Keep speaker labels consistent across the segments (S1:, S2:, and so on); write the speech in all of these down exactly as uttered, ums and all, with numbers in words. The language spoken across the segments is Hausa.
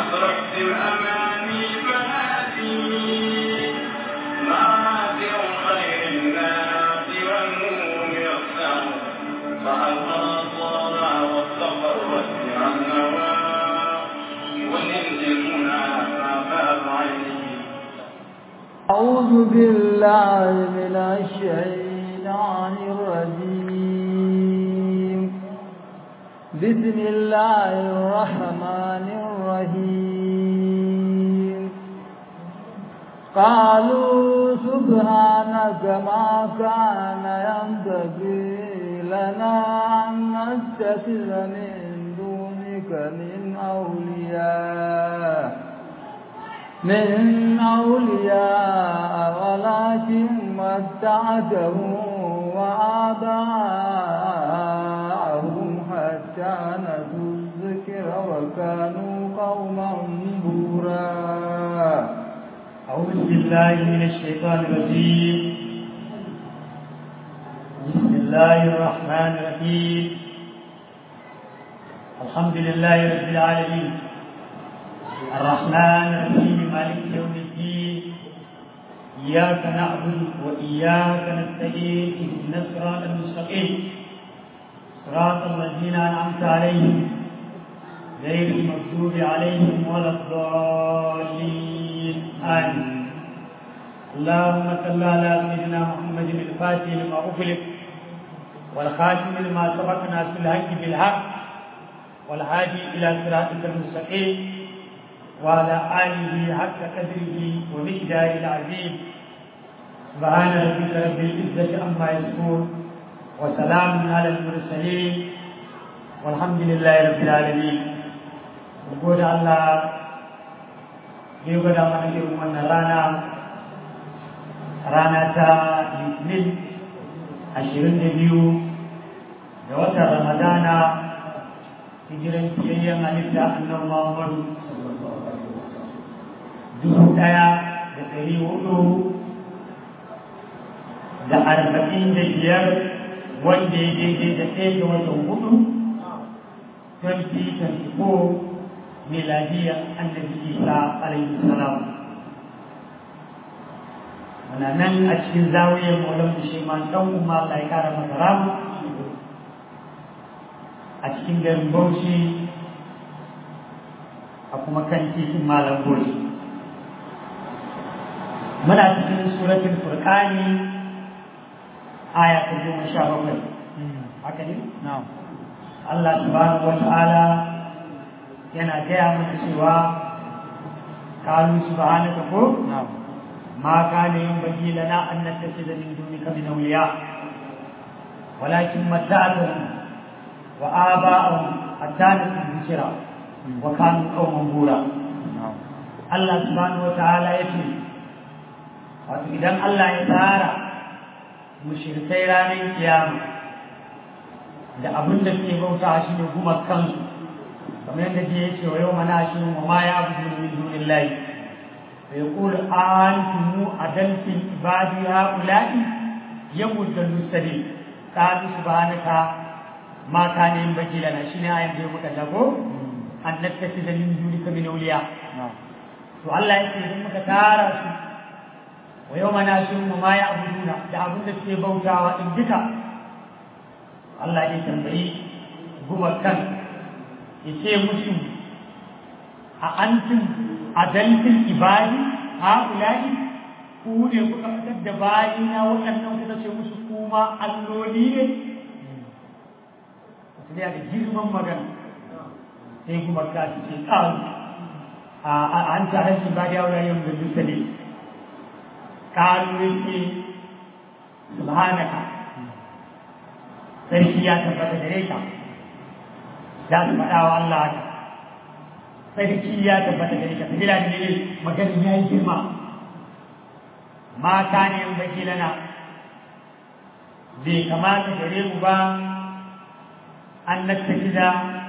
S1: أطرقت الأماني فهذه مآثر خير الناس والنور يخسر فألقى الصلاة واستقرت عن النوى وللجمنا ما فاض عيني.
S2: أعوذ بالله من الشيطان الرجيم. بسم الله الرحمن الرحيم. قالوا سبحانك ما كان ينبغي لنا أن نتخذ من دونك من أولياء من أولياء ولكن متعتهم وآباءهم حتى نسوا الذكر وكانوا قوما بورا.
S3: أعوذ بالله من الشيطان الرجيم. بسم الله الرحمن الرحيم. الحمد لله رب العالمين الرحمن الرحيم مالك يوم الدين. إياك نعبد وإياك نستعين اهدنا الصراط المستقيم صراط الذين أنعمت عليهم غير المغضوب عليهم ولا الضالين آمين. اللهم صل على سيدنا محمد الفاتح لما أغلق والخاتم لما سبق ناصر الحق بالحق والهادي إلى صراطك المستقيم وعلى آله حق قدره ومقداره العظيم. سبحان ربك رب العزة عما يصفون وسلام على المرسلين والحمد لله رب العالمين. نقول الله يقول أمانة يومنا رانا رانا تا الاثنين عشرين دبيو دوات رمضان hijiran kiyayyen halitta annabi Muhammadu dubu ɗaya da ɗari hudu da arba'in da biyar wanda ya daidai da ɗaya ga watan hudu twenty twenty four miladiyya annabi Isa alaihi salam. Muna nan a cikin zawiyar Maulan Mushaiman ɗan umma Allah ya kara masa ramu a cikin garin Bauchi a kuma kan titin Malam Bauchi. Muna cikin suratul Furqani aya ta goma sha bakwai. Haka ne? Na'am. Allah subhanahu wa ta'ala yana gaya mana cewa qalu subhanaka ko na'am ma kana yanbaghi lana an nattakhidha min dunika min awliya walakin mata'atuhum wa aba'ahum hatta nasu dhikra wa kanu qauman bura. Allah subhanahu wa ta'ala yace wato idan Allah ya tsara mushrikai ranar kiyama da abin da suke bauta shi ne kuma kansu kamar yadda ke yace wa yawma nashiru wa ma ya'budu min dunillahi fa yaqulu antum adaltu ibadi haula'i yamuddu sabil qalu subhanaka ma kana yanbaghi lana shine ayan da muka jago annaka da min dunika min awliya. to Allah yake idan muka tara su wa yawma nashiru ma ya'buduna da abin da suke bautawa din duka Allah ya tambayi gumakan yace musu a antum adaltul ibadi haula'i ku ne kuka fitar da bayina waɗannan kuka ce musu kuma alloli ne. Sai da girman magana sai kuma ka ce ƙaru a an tare shi ba da yawon yin gudun sa ne ƙaru yake subhanaka sarki ya tabbata gare ka za su faɗa wa Allah haka sarki ya tabbata gare ka sabila da ne maganin ya yi girma ma ka ne yin baki lana bai kamata gare mu ba an nattakida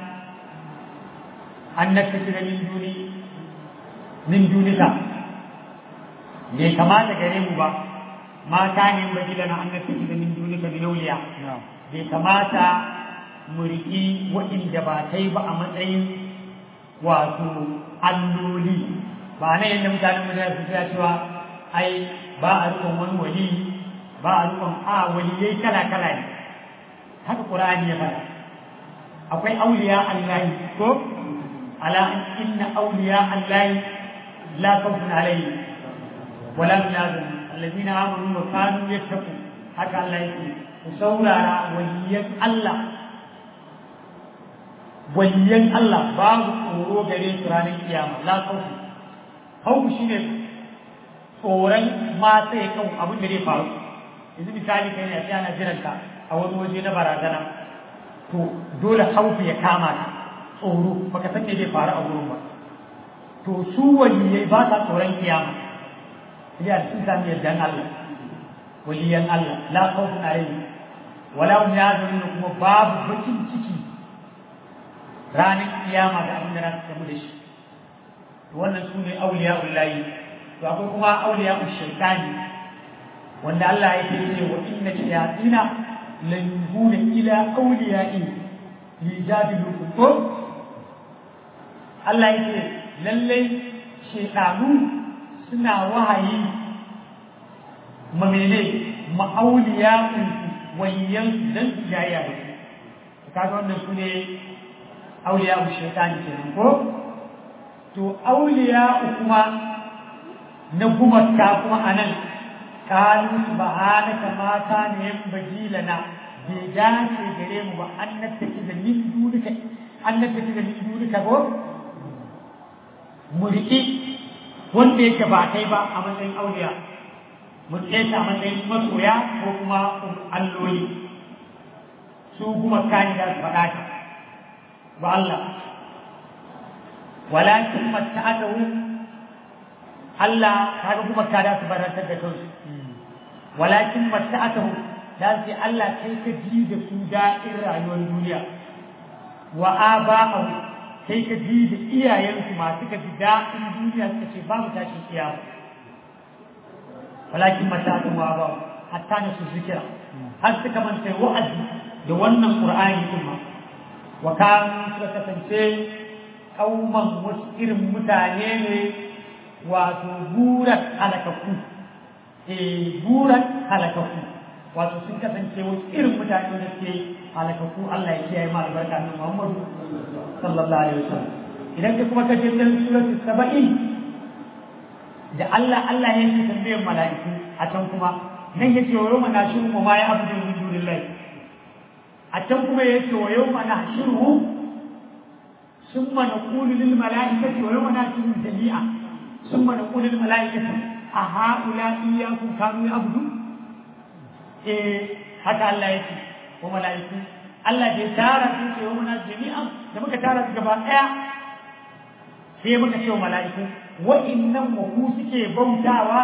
S3: an nattakida min duni min dunika bai kamata gare mu ba ma ka ne yin baki lana an nattakida min dunika min auliya bai kamata mu riƙi waɗanda ba ta yi ba a matsayin wato alloli ba nan yadda mutanen mu da su cewa ai ba a rikon wani wali ba a rikon a waliyai kala kala ne haka qur'ani ya faɗa akwai auliya allahi ko ala inna auliya allahi la khawfun alayhim wala hum yahzanun alladhina amanu wa kanu yattaqun haka Allah yake ku saurara waliyan Allah waliyan Allah babu tsoro gare su ranar kiyama la khawfu khawfu shine tsoron ma sai kan abin da zai faru yanzu misali kai ne sai ana jiran ka a wani waje na barazana to dole haufu ya kama ka tsoro baka san me zai faru a wurin ba to su waliyai ba sa tsoron kiyama sai sun sami yardan Allah waliyan Allah la khawfun alayhim wala hum yahzanun kuma babu bakin ciki ranar kiyama da abin da za su samu da shi to wannan su ne auliya'ullahi to akwai kuma auliya'ush shaitani wanda Allah ya ce wa inna shayatina la yuhuna ila awliya'i lijadilukum Allah ya ce lalle shaytanu suna wahayi mamene ma'auliya'u waliyan dan jayya kaga wannan su ne auliya'u shaitani kenan ko to auliya'u kuma na gumaka kuma anan kalu subhanaka ma kana yanbaghi lana bai dace gare mu ba an nattaki da min dunika an nattaki da min dunika ko muriki wanda yake ba kai ba a matsayin auliya mu tsaye a matsayin masoya ko kuma alloli su kuma kani da su faɗa ta ba Allah walakin matta'atahu Allah kaga kuma ka da su barantar da kansu walakin matta'atahu da sai Allah kai ka ji da su da'in rayuwar duniya wa aba'ahu kai ka ji da iyayensu masu ka ji da'in duniya suka ce babu tashin kiyama walakin matta'atahu wa aba'ahu hatta na su zikira har suka manta wa'azi da wannan qur'ani kuma wa kan suka kasance kauman wasu irin mutane ne wato buran halakaku eh buran halakaku wato sun kasance wasu irin mutane da ke halakaku Allah ya kiyaye mu albarka nan Muhammadu sallallahu alaihi wasallam idan ka kuma kaje cikin surati saba'in da Allah Allah ya yi tambayar mala'iku a can kuma nan yace wa yawma nashiru ma ya abdu min dunillahi a can kuma yace wa yawma nashiru ثم نقول للملائكة ويوم ناتيهم جميعا ثم نقول للملائكة أهؤلاء إياكم كانوا يعبدون إيه حتى الله يكي وملائكة الله جتارة في يوم نات جميعا لما كتارة جباء في يوم نات ملائكة وإنهم وقوسك بوتاوا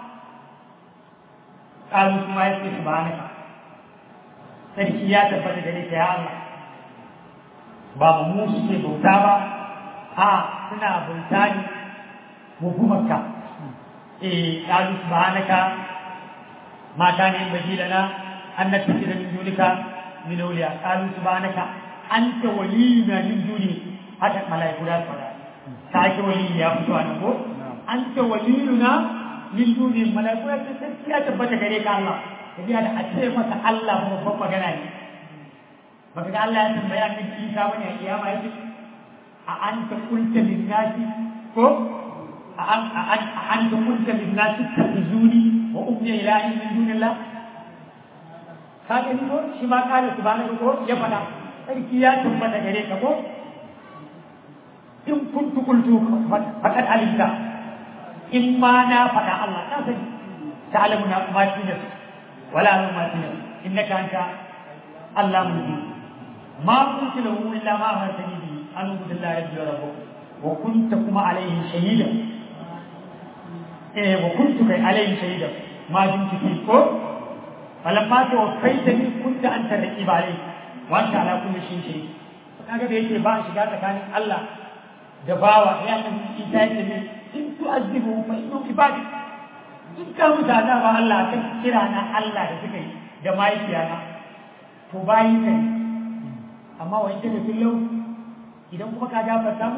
S3: قالوا ثم يكي سبحانك تركيات فتدريك يا الله ba mu suke bauta ba a suna bauta ne mu gumaka eh qalu subhanaka ma kana bajilana an natakira min dunika min awliya qalu subhanaka anta waliyuna min duni haka malaiku da fara ta ake wali ya fito an ko anta waliyuna min duni malaiku da sai tabbata gare ka Allah kaji da a ce masa Allah babban magana ne baka ga Allah ya tambaya min Isa bane a kiyama yake a anta qulta lin nasi ko a an a anta qulta lin nasi tazuni wa ummi ilahi min dunillah kaga ni ko shi ma kare subhanahu ko ya fada sarki ya tabbata gare ka ko in kuntu qultu faqad alimta in ma na fada Allah ta sani ta'lamuna ma tinas wala ma tinas innaka anta allamu ما قلت له إلا ما أمرتني به أن أعبد الله ربي وربكم وكنت كما عليه شهيدا إيه وكنت عليه شهيدا ما دمت فيكم فلما توفيتني كنت أنت الرقيب عليه وأنت على كل شيء شهيد kaga da yake ba shiga tsakanin Allah da bawa ya san ita yake ne in tu'azzibu fa innahu ibadi in ka mutana ba Allah kan kira na Allah da suka yi da mahaifiyana to bayi kai amma wa inda da kullu idan kuma ka gafarta musu fa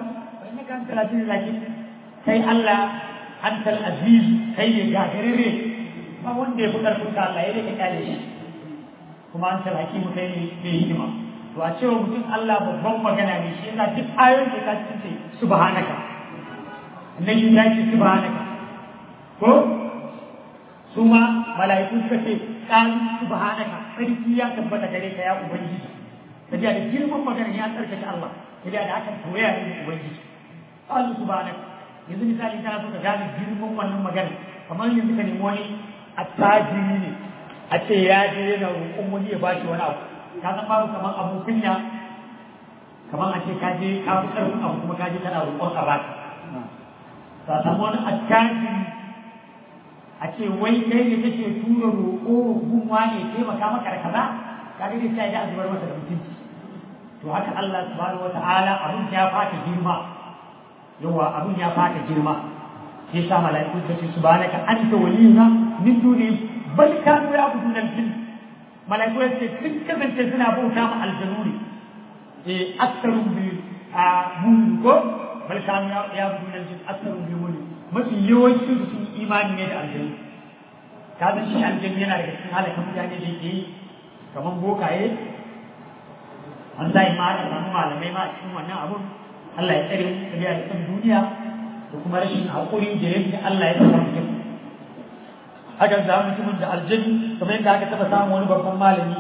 S3: innaka antal aziz hakim kai Allah antal aziz kai ne gagarire ba wanda ya fi karfin ka Allah ya rike kale shi kuma antal hakim kai ne mai hikima to a cewa mutum Allah babban magana ne shi yasa duk ayoyin da ka ce subhanaka annabi ya ce subhanaka ko su ma mala'iku suka ce kan subhanaka sarki ya tabbata gare ka ya ubangiji kaje da girman magana ya tsarkake Allah kaje da hakan koya ne ubangiji Allah subhanaka yanzu misali kana so ka gane girman wannan magana kamar yanzu ka nemi wani attajiri ne a ce ya je yana roƙon wani ya bashi wani abu ka san babu kamar abu kunya kamar a ce ka je ka fi ƙarfin abu kuma ka je kana roƙon a baka ka samu wani attajiri a ce wai kai ne kake tura roƙo gunwa ne taimaka maka da kaza ka ga dai sai da azubar masa da mutunci to haka Allah subhanahu wataala abun ya fata girma yawa abun ya fata girma sai sa malaiku ta ce subhanaka anta waliyuna min duni bal kanu ya'budun al-jinn malaiku ce duk kasance suna bauta ma aljanuri eh aktaru bi a mulko bal kanu ya'budun al-jinn aktaru bi mulki mafi yawancin su imani ne da aljanna kaga shi aljanna yana daga cikin halakan mutane da yake yi kamar bokaye an sai ma da malamai ma cikin wannan abun Allah ya tsare mu da kan duniya da kuma rashin hakuri da yake Allah ya tsare mu haka za mu mutumin da aljanna kamar yadda aka taba samu wani babban malami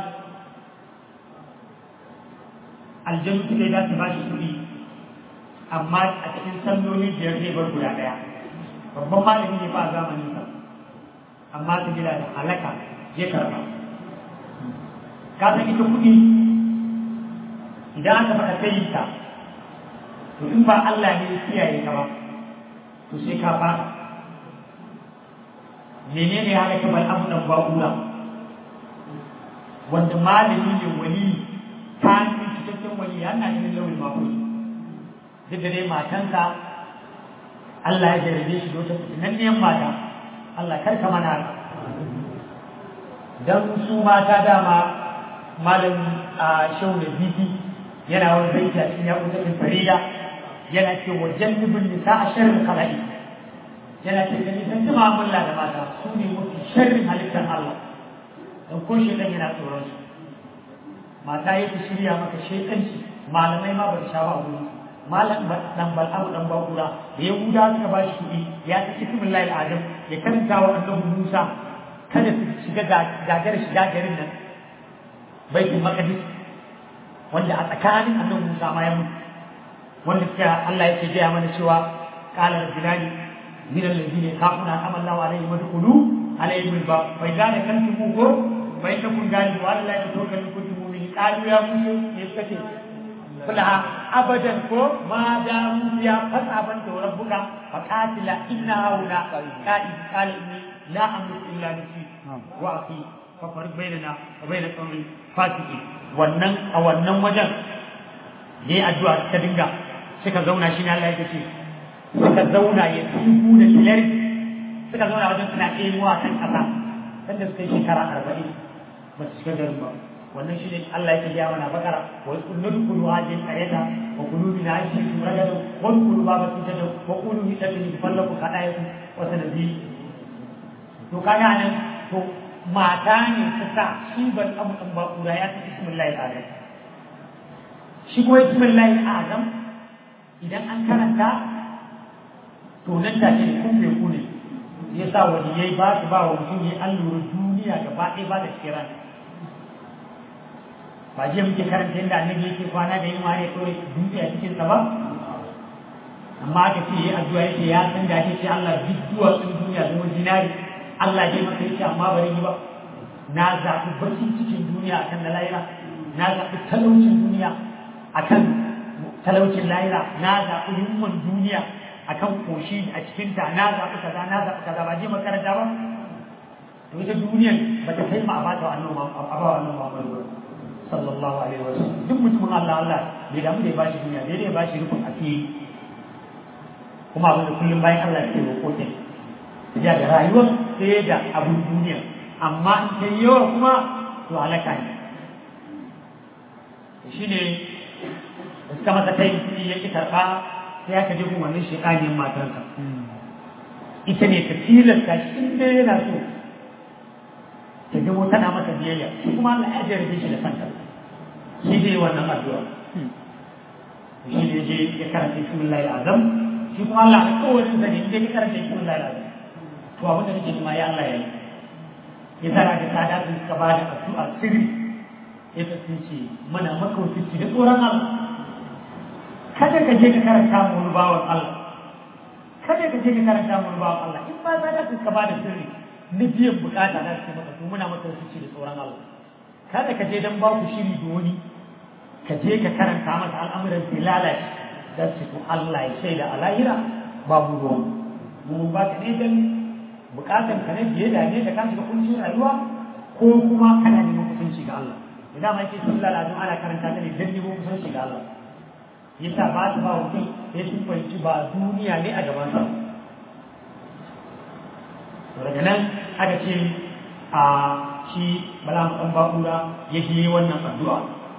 S3: aljanna take da ta bashi kuɗi amma a cikin salloli biyar zai bar guda ɗaya babban malami ne ba a zamanin sa amma ta gida da halaka ya karba ka san ita kuɗi idan aka faɗa sayin ta to in ba Allah ne ya kiyaye ka ba to sai ka fara menene ya halaka bal abu dan ba'ula wanda malami ne wali ta yi cikakken wali yana cikin lawal mafus duk da dai matansa Allah ya jarabe shi da wata fitinanniyan mata Allah karka mana dan su mata dama malam a shau da biki yana wani baiti a cikin yaƙutakin farida yana ce wa jannibin nisa a sharrin kala'i yana ce da nisan ta ma'amala da mata su ne mafi sharrin halittar Allah don ko shekan yana tsoron su mata yake shirya maka shekanci malamai ma ba ta sha ba a wuri malam dan bal'amu dan bakura da ya guda suka ba shi kuɗi ya ta ismin lail adam ya karanta wa annabi Musa kada su shiga gagar shiga garin nan baitul maqdis wanda a tsakanin annabi Musa ma ya mutu wanda suka Allah yake gaya mana cewa qala rajulani min alladhina yaqafuna amalla wa alayhim madkhulu alayhim albab fa idza kantum ko fa innakum galibu ala la tawakkalu kuntum mu'minin qalu ya musa ne kace kula abadan ko ma da ya fasa ban da rabbuka fa qatila inna haula qa'id qala inni la amliku illa nafsi wa akhi fa farid bainana wa bain qawmi fasiqi wannan a wannan wajen yayi addu'a ta dinga suka zauna shi ne Allah ya ce suka zauna ya tubu da tilar suka zauna wajen suna ɗemuwa kan ƙasa sanda suka yi shekara arba'in ba su shiga garin ba wannan shi ne Allah yake gaya mana bakara wa kullu kullu hadin qareta wa kullu min aishi ragadu wa kullu baba tujadu wa kullu hitatin fallaku kadayatu wa sanadi to kaga nan to mata ne ta sa shi ban abu dan ba kura ya ta bismillahir azam shi ko bismillahir azam idan an karanta to nan take ne kun bai kune yasa wani yayi ba su ba wa mutum yayi allura duniya gaba ɗaya ba da kiran ba je muke karanta yadda annabi yake kwana da yin wani tsore duniya cikin sa ba amma aka ce yayi addu'a yake ya san da yake Allah duk duwatsun duniya zama zinari Allah ya masa yake amma bari yi ba na zaɓi bakin cikin duniya akan na lahira na zaɓi talaucin duniya akan talaucin lahira na zaɓi yunwan duniya akan koshi a cikinta na zaɓi kaza na zaɓi kaza ba je makaranta ba to ita duniyan ba ta kai ma a bata annabi a ba annabi Muhammad sallallahu alaihi wasallam duk mutumin Allah Allah bai damu da ya bashi duniya bai da ya bashi rufin asiri kuma abin da kullum bayan Allah ke roƙo ke ya da rayuwar sai da abin duniya amma in kai yawa kuma to halaka ne shine suka masa kai kuɗi yake karɓa sai aka je gun wannan shekaniyar matarsa ita ne ta tilasta shi in dai yana so ta gamo tana masa biyayya shi kuma Allah ya jarrabe shi da kanta shi dai wannan addu'a shi ne je ya karanta bismillahil azam shi kuma Allah ya kawarin sa ne in dai ya karanta bismillahil azam to abin da nake ma ya Allah ya yi ya tsara da tsada sun suka ba da addu'a sirri ya kasance mana maka wasicci da tsoron Allah kada ka je ka karanta mu wani bawan Allah kada ka je ka karanta mu wani bawan Allah in ba tsada sun suka ba da sirri na biyan bukata za su maka to muna maka wasicci da tsoron Allah kada ka je dan ba ku shiri da wani ka je ka karanta masa al'amuran sai lalace da su to Allah ya shaida a lahira babu ruwan mu ba ka ne dan bukatar ka ne biye da ne da kan shiga kuncin rayuwa ko kuma kana neman kusanci ga Allah idan ma yake sallallahu alaihi ana karanta ta ne dan neman kusanci ga Allah yasa ba ta ba wuce ya sun fahimci ba duniya ne a gaban sa to daga nan aka ce a shi bala mu dan bakura ya je wannan addu'a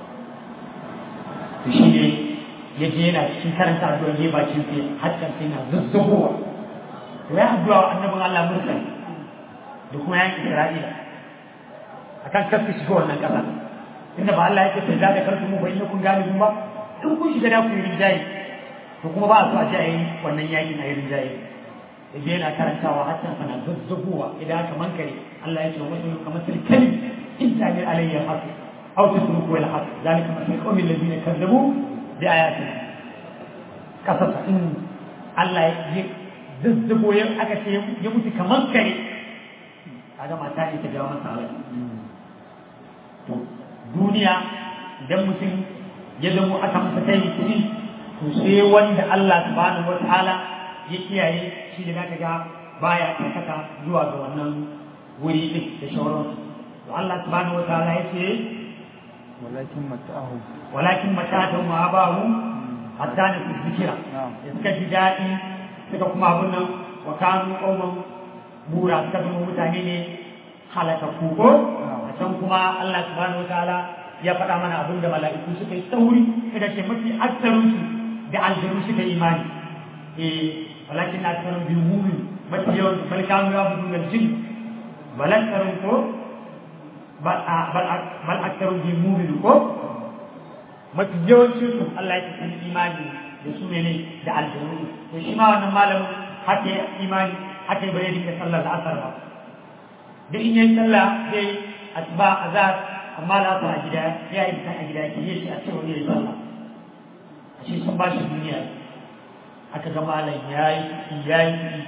S3: to shi ne ya je yana cikin karanta addu'a ne bakin sai har kan sai na zuzzubowa ya addu'a annabin Allah Musa da kuma yankin Isra'ila akan kasu shiga wannan kasa inda ba Allah yake sai da karfi mu bai kun gane kun ba in kun shiga da ku yi rinjaye to kuma ba a so a ji a yi wannan yakin a yi rinjaye yaje yana karantawa har can sana zazzabuwa idan aka mankare Allah ya ce wa in kamar tilkali in ta ne alayya haq aw tasruku wal haq zalika masal qawmi alladhina kazzabu bi ayatina kasasa in Allah ya zazzabo ya aka ce ya mutu kamar kare kaga mata ne ta ga masa rai to duniya idan mutum ya zamo aka masa kai kuɗi to sai wanda Allah subhanahu wataala ya kiyaye shi da zaka ga baya karkata zuwa ga wannan wuri din da shauran to Allah subhanahu wataala ya ce
S2: walakin mata'ahu
S3: walakin mata'ahu ma abahu hatta ne su zikira suka ji daɗi suka kuma abun nan wa kanu qauman bura suka zama mutane ne halaka kuko a can kuma Allah subhanahu wataala ya faɗa mana abin da mala'iku suka yi sauri suka ce mafi aksarun su da aljanu suka imani eh walakin aksarun bil mu'min mafi yawan bal kanu ya budu al jin bal aksarun ko bal bal aksarun bil mu'min ko mafi yawancin su Allah ya ce imani da su ne da aljanu to shi ma wannan malamin hake imani hake bai dinga sallar asar ba duk in yayi sallah sai asba azar amma la ta gida ya yi ta gida ke yi shi a cewa ne sallah a shi sun ba shi duniya aka ga malam yayi yayi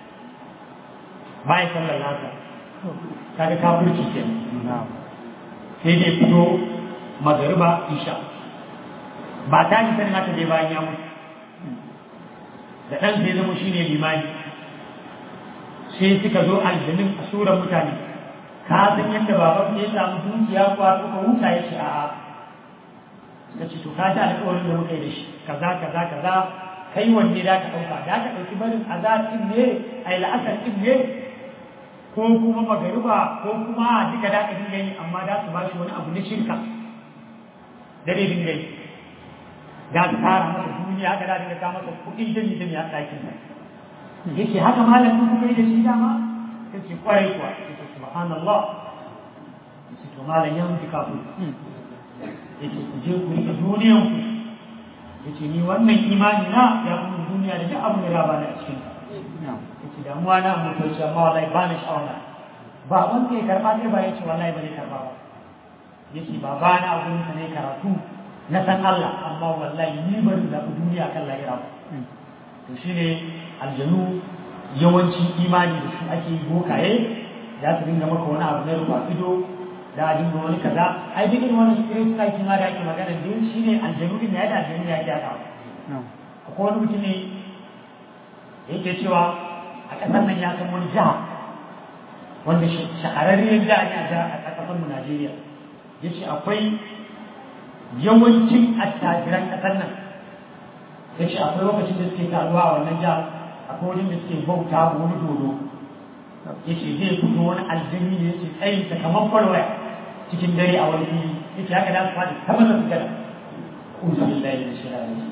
S3: bai sallar asar kaga kafirci kenan sai dai fito magariba isha ba ta ji sanin haka dai bayan ya mutu da ɗan sai zama shi ne limani sai suka zo aljanin a suran mutane ka san yadda baban ya samu dukiya kuwa suka huta ya ce a'a suka ce to ka ji alƙawarin da muka yi da shi kaza kaza kaza kai wanne da ka ɗauka da ka ɗauki barin azar ɗin ne a yi la'asar ɗin ne ko kuma magariba ko kuma duka da ka dinga yi amma da su ba shi wani abu na shirka da dai dinga yi da su tara masa duniya haka da dinga kama masa kuɗin jami jami a ɗakin sa yake haka malamin kuka yi da shi dama yace kwarai kuwa yace subhanallah yace to malam ya mutu kafin yace ku je ku rike duniyan ku yace ni wannan imani na ya kuma duniya da duk abin da ya bani a cikin yace damuwa na mutu shi amma wallahi ba ni sha'awa ba wanda ya karba sai ba yace wallahi ba ne karba ba yace ba ba na abun sa ne karatu na san Allah amma wallahi ni bari da duniya kan lahira to shine aljanu yawancin imani da su ake yi bokaye za su dinga maka wani abu na rufa ido da a dinga wani kaza ai duk irin wani spirit psyche ma da ake magana da shi ne aljanu din ya da aljanu ya ke haɗa akwai wani mutum ne yake cewa a ƙasar nan ya san wani jiha wanda shahararriyar jiha ne a ƙasar mu Najeriya ya ce akwai yawancin attajiran ƙasar nan ya ce akwai lokacin da suke taruwa a wannan jiha akwai wajen da suke bauta wa wani dodo ya ce zai fito wani aljini ne ya ce tsayin ta kamar kwalwaya cikin dare a wani fili ya ce haka da su faɗi kamar da su gada uzu billahi da shira da shi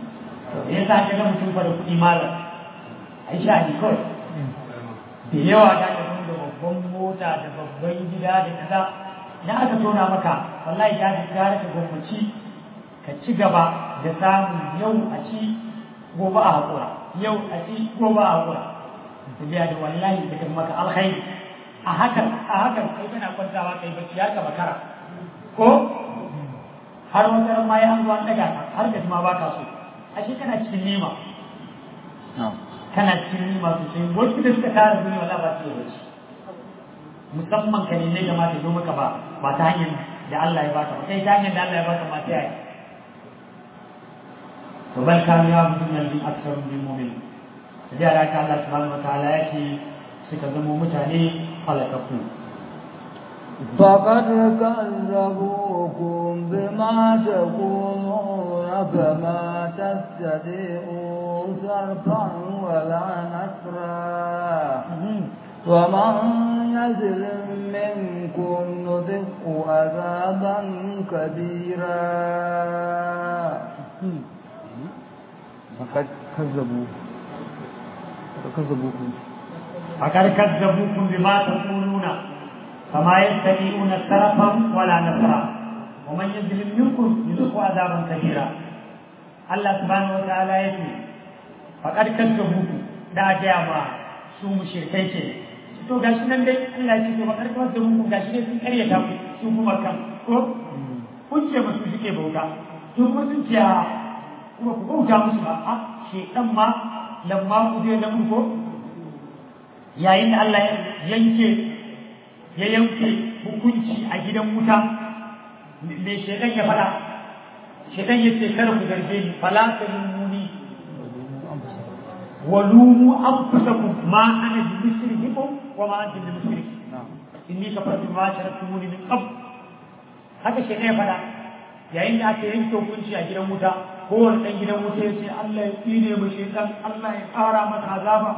S3: me yasa ka ga mutum fa da kuɗi malam ai sha ni kawai da yawa da ka da babban mota da babban gida da kaza idan aka tona maka wallahi ya ga gara ka gwamnati ka ci gaba da samun yau a ci gobe a haƙura yau a ci gobe a haƙura tafiya da wallahi da kan maka alkhairi a hakan a hakan kai kana kwantawa kai bacci har ka makara ko har wata ran ma ya an zo an daga ka har ka ma baka so ashe kana cikin nima kana cikin nima sosai wasu da suka tara duniya wala ba su yi bacci musamman ka ne ga mata zo maka ba ba ta hanyar da Allah ya baka ba kai ta hanyar da Allah ya baka ma ta yaya to bal kanu ya budun nan din aksarun bil mu'min da Allah ta Allah subhanahu wa ta'ala yake suka zama mutane halakaku
S2: فقد كذبوكم بما تقولون فما تستطيعوا صرفا ولا نصرا ومن يظلم منكم نذقه عذابا كبيرا فقد كذبوا كذبوكم
S3: فقد كذبوكم بما تقولون فما يستطيعون صرفا ولا نصرا ومن يظلم منكم يذقه عذابا كبيرا الله سبحانه وتعالى يقول فقد كذبوكم da gaya ma su mushrikai ce to gashi nan dai Allah ya ce to bakar kawai da mun gashi ne sun karyata ku su kuma kan ko kun ce musu suke bauta to kuma sun ce kuma ku bauta musu ba a shedan ma lamma ku je da ko yayin da Allah ya yanke ya yanke hukunci a gidan wuta me shedan ya fada shedan ya ce kar ku garbe ni fala muni walumu anfusakum ma ana bi misrikum wa ma antum bi misrik inni kafartu ma sharaktumuni min qabl haka shedan ya fada yayin da aka yanke hukunci a gidan wuta kowane dan gidan wuta ya ce Allah ya tsine mu shedan Allah ya ƙara masa azaba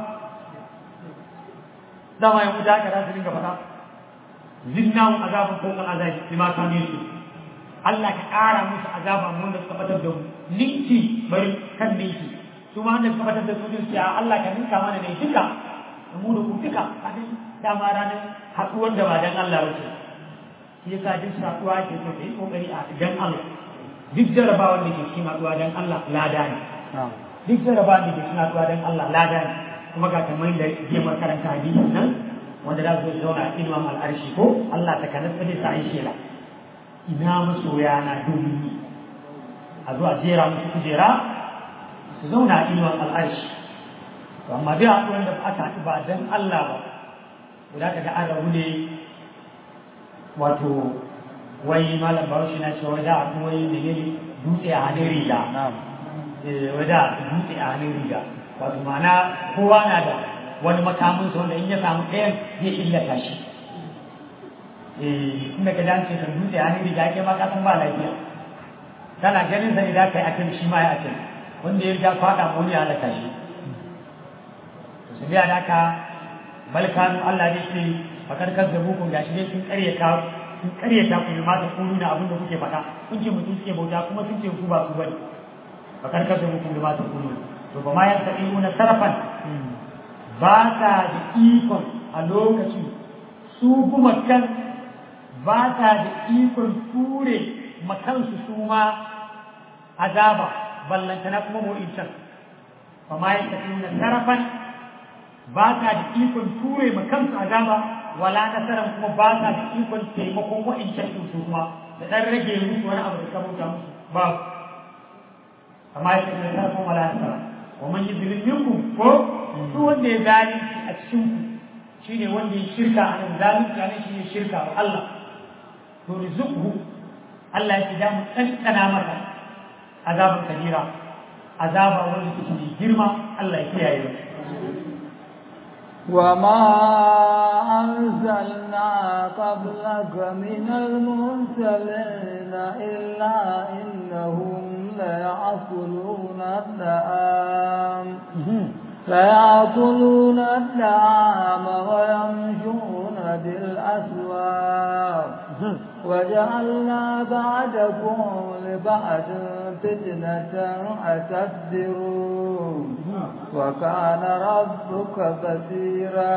S3: dama ya wuta ka za su dinga fada zidnahum azaban fawqa azabi bima kanu yusuf Allah ka ƙara musu azaba mun da suka batar da mu ninki bari kan ninki su ma da suka batar da su din ya Allah ka ninka mana ne duka mu da ku duka abin dama ranar haɗuwar da ba dan Allah ba ce shi yasa duk haɗuwa ke so ka yi kokari a dan Allah duk jarabawan da ke cikin haɗuwa dan Allah lada ne duk jarabawan da ke cikin haɗuwa dan Allah lada ne kuma ga kamar da ke makaranta hadisin nan wanda za su zauna a inuwan al'arshi ko Allah ta kanar tsade sa yi shela ina masoya na domin a zo a jera musu kujera su zauna a inuwan al'arshi to amma dai haɗuwar da aka haɗu ba don Allah ba guda ka ga an rabu ne wato wai malam bahaushe na cewa da a wai ne ne dutse a hannun riga wai da dutse a hannun riga wato ma'ana kowa na da wani makamin sa wanda in ya samu ɗayan zai illata shi eh inda ka dace ka dutse a hannun riga ke ma ka san ba lafiya kana ganin sa ne da kai akan shi ma ya akan wanda ya riga faɗa ko ya halaka shi to sai ya daka balkanu Allah ya ce fakar kazzabu kun gashi ne sun karyata sun karyata ku ma ta kulu na abin da kuke faɗa kun ce mutum suke bauta kuma sun ce ku ba su bane fakar kazzabu kun ma ta kulu to ba ma yastaqimuna sarfan ba ta da ikon a lokacin su kuma kan ba ta da ikon ture makansu su ma azaba ballantana kuma mu'incan ba ma yastaqimuna sarfan ba ta da ikon ture makansu azaba wala nasaran kuma ba ta da ikon taimakon wa'incan su kuma da dan rage musu wani abu da saboda musu ba amma yastaqimuna sarfan wala nasaran wa man yuzlim minkum ko duk wanda ya zalunci a cikin ku shine wanda ya shirka a nan zalunci ne shine shirka wa Allah to rizqu Allah ya da mu tsantsana maka azabun kabira azaba wanda take da girma Allah ya kiyaye
S2: وما أرسلنا قبلك من المرسلين إلا إنهم ليأكلون الطعام فيأكلون الطعام ويمشون بالأسواق وجعلنا بعدكم لبعد فتنة أتصبرون وكان ربك بصيرا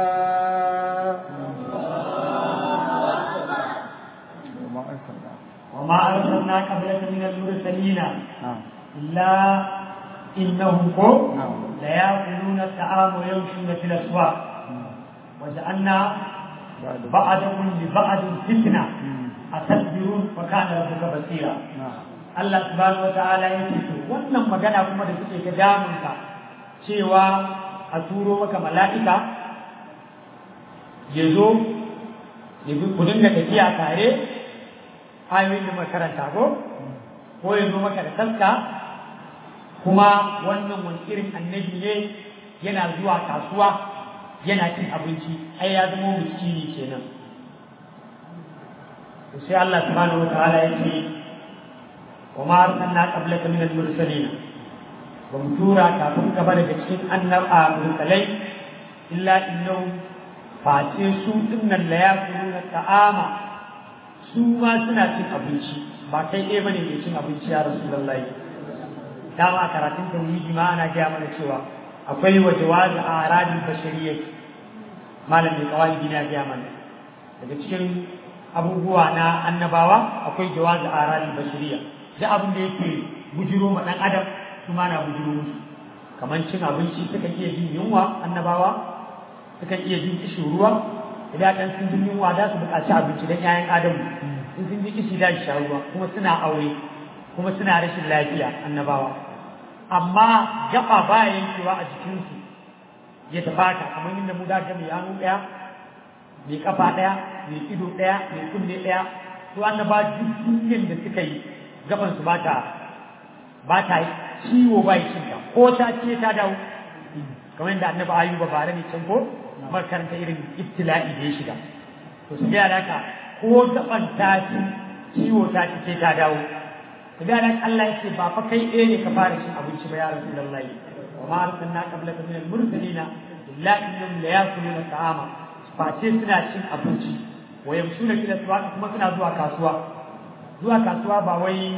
S3: وما أرسلنا قبلك من المرسلين إلا إنهم ليأكلون الطعام ويمشون في الأسواق وجعلنا بعضكم لبعض فتنة أتصبرون وكان ربك بصيرا Allah subhanahu wa ta'ala yake to wannan magana kuma da suke ga damunka cewa a turo maka mala'ika ya zo ya bi ku dinga tafiya tare ayoyin da makaranta ko ko ya zo maka da taska kuma wannan wani irin annabi ne yana zuwa kasuwa yana cin abinci ai ya zama miskini kenan to sai Allah subhanahu wa ta'ala yake wa ma arsalna qablaka min al-mursalin wa mutura kafin ka daga cikin annaba mursalai illa innahu face su dinnan la yakuluna ta'ama su ma suna cin abinci ba kai ɗaya bane mai cin abinci ya rasulullahi dama a karatun tauhidi ma ana gaya mana cewa akwai wa jawazi a aradin bashariyya malam mai kawai na gaya mana daga cikin abubuwa na annabawa akwai jawazi a aradin bashariyya da abin da yake bujiro ma dan adam su ma na bujiro musu kamar cin abinci suka iya jin yunwa annabawa suka iya jin kishin ruwa idan dan sun jin yunwa da su buƙaci abinci dan ƴaƴan adamu in sun ji kishi da sha ruwa kuma suna aure kuma suna rashin lafiya annabawa amma gaba ba yankewa a jikinsu ya tafaka kamar inda mu da ga mai hannu ɗaya mai kafa ɗaya mai ido ɗaya mai kunne ɗaya to annaba duk duniyar da suka yi gaban su ba ta ba ta ciwo ba yi cinta ko ta ce ta dawo kamar yadda annabi ayuba bare ne can ko makaranta irin ibtila'i da ya shiga to su ga haka ko gaban ta ci ciwo ta ci ce ta dawo su ga haka Allah yake ba fa kai ɗaya ne ka fara cin abinci ba ya rasulullahi wa ma arsalna qablaka min al-mursalina illa innahum la yakuluna ta'ama face suna cin abinci wa yamshuna fil aswaq kuma suna zuwa kasuwa zuwa kasuwa ba wai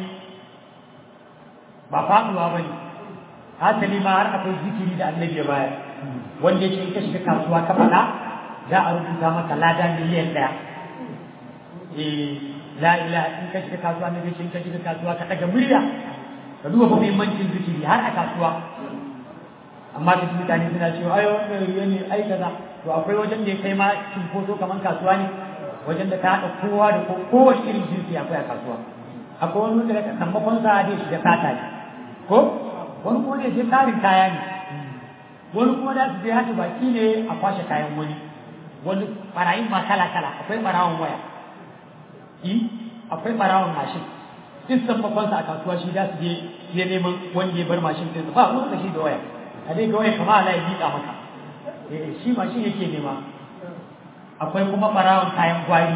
S3: ba faduwa ba ne hasali ma har akwai zikiri da annabi ya bayar wanda yake in ka shiga kasuwa ka faɗa za a rubuta maka lada miliyan ɗaya eh la ilaha in ka shiga kasuwa annabi in ka shiga kasuwa ka daga murya ka duba muhimmancin zikiri har a kasuwa amma da mutane suna cewa ai wannan riya ne ai kaza to akwai wajen da ya kai ma cinkoso kamar kasuwa ne wajen da ta haɗa kowa da kowace irin jinsi akwai a kasuwa akwai wani wanda daga sammakon sa da shi da sata ne ko wani kuma ne sai tarin kaya ne wani kuma da su je haɗa baki ne a kwashe kayan wani wani barayin ma kala kala akwai barawon waya i akwai barawon mashin duk sammakon sa a kasuwa shi da su je je neman wanda ya bar mashin ɗinsa ba ruwan da shi da waya a dai ga waya kama ala ya miƙa maka shi mashin yake nema akwai kuma barawon kayan gwari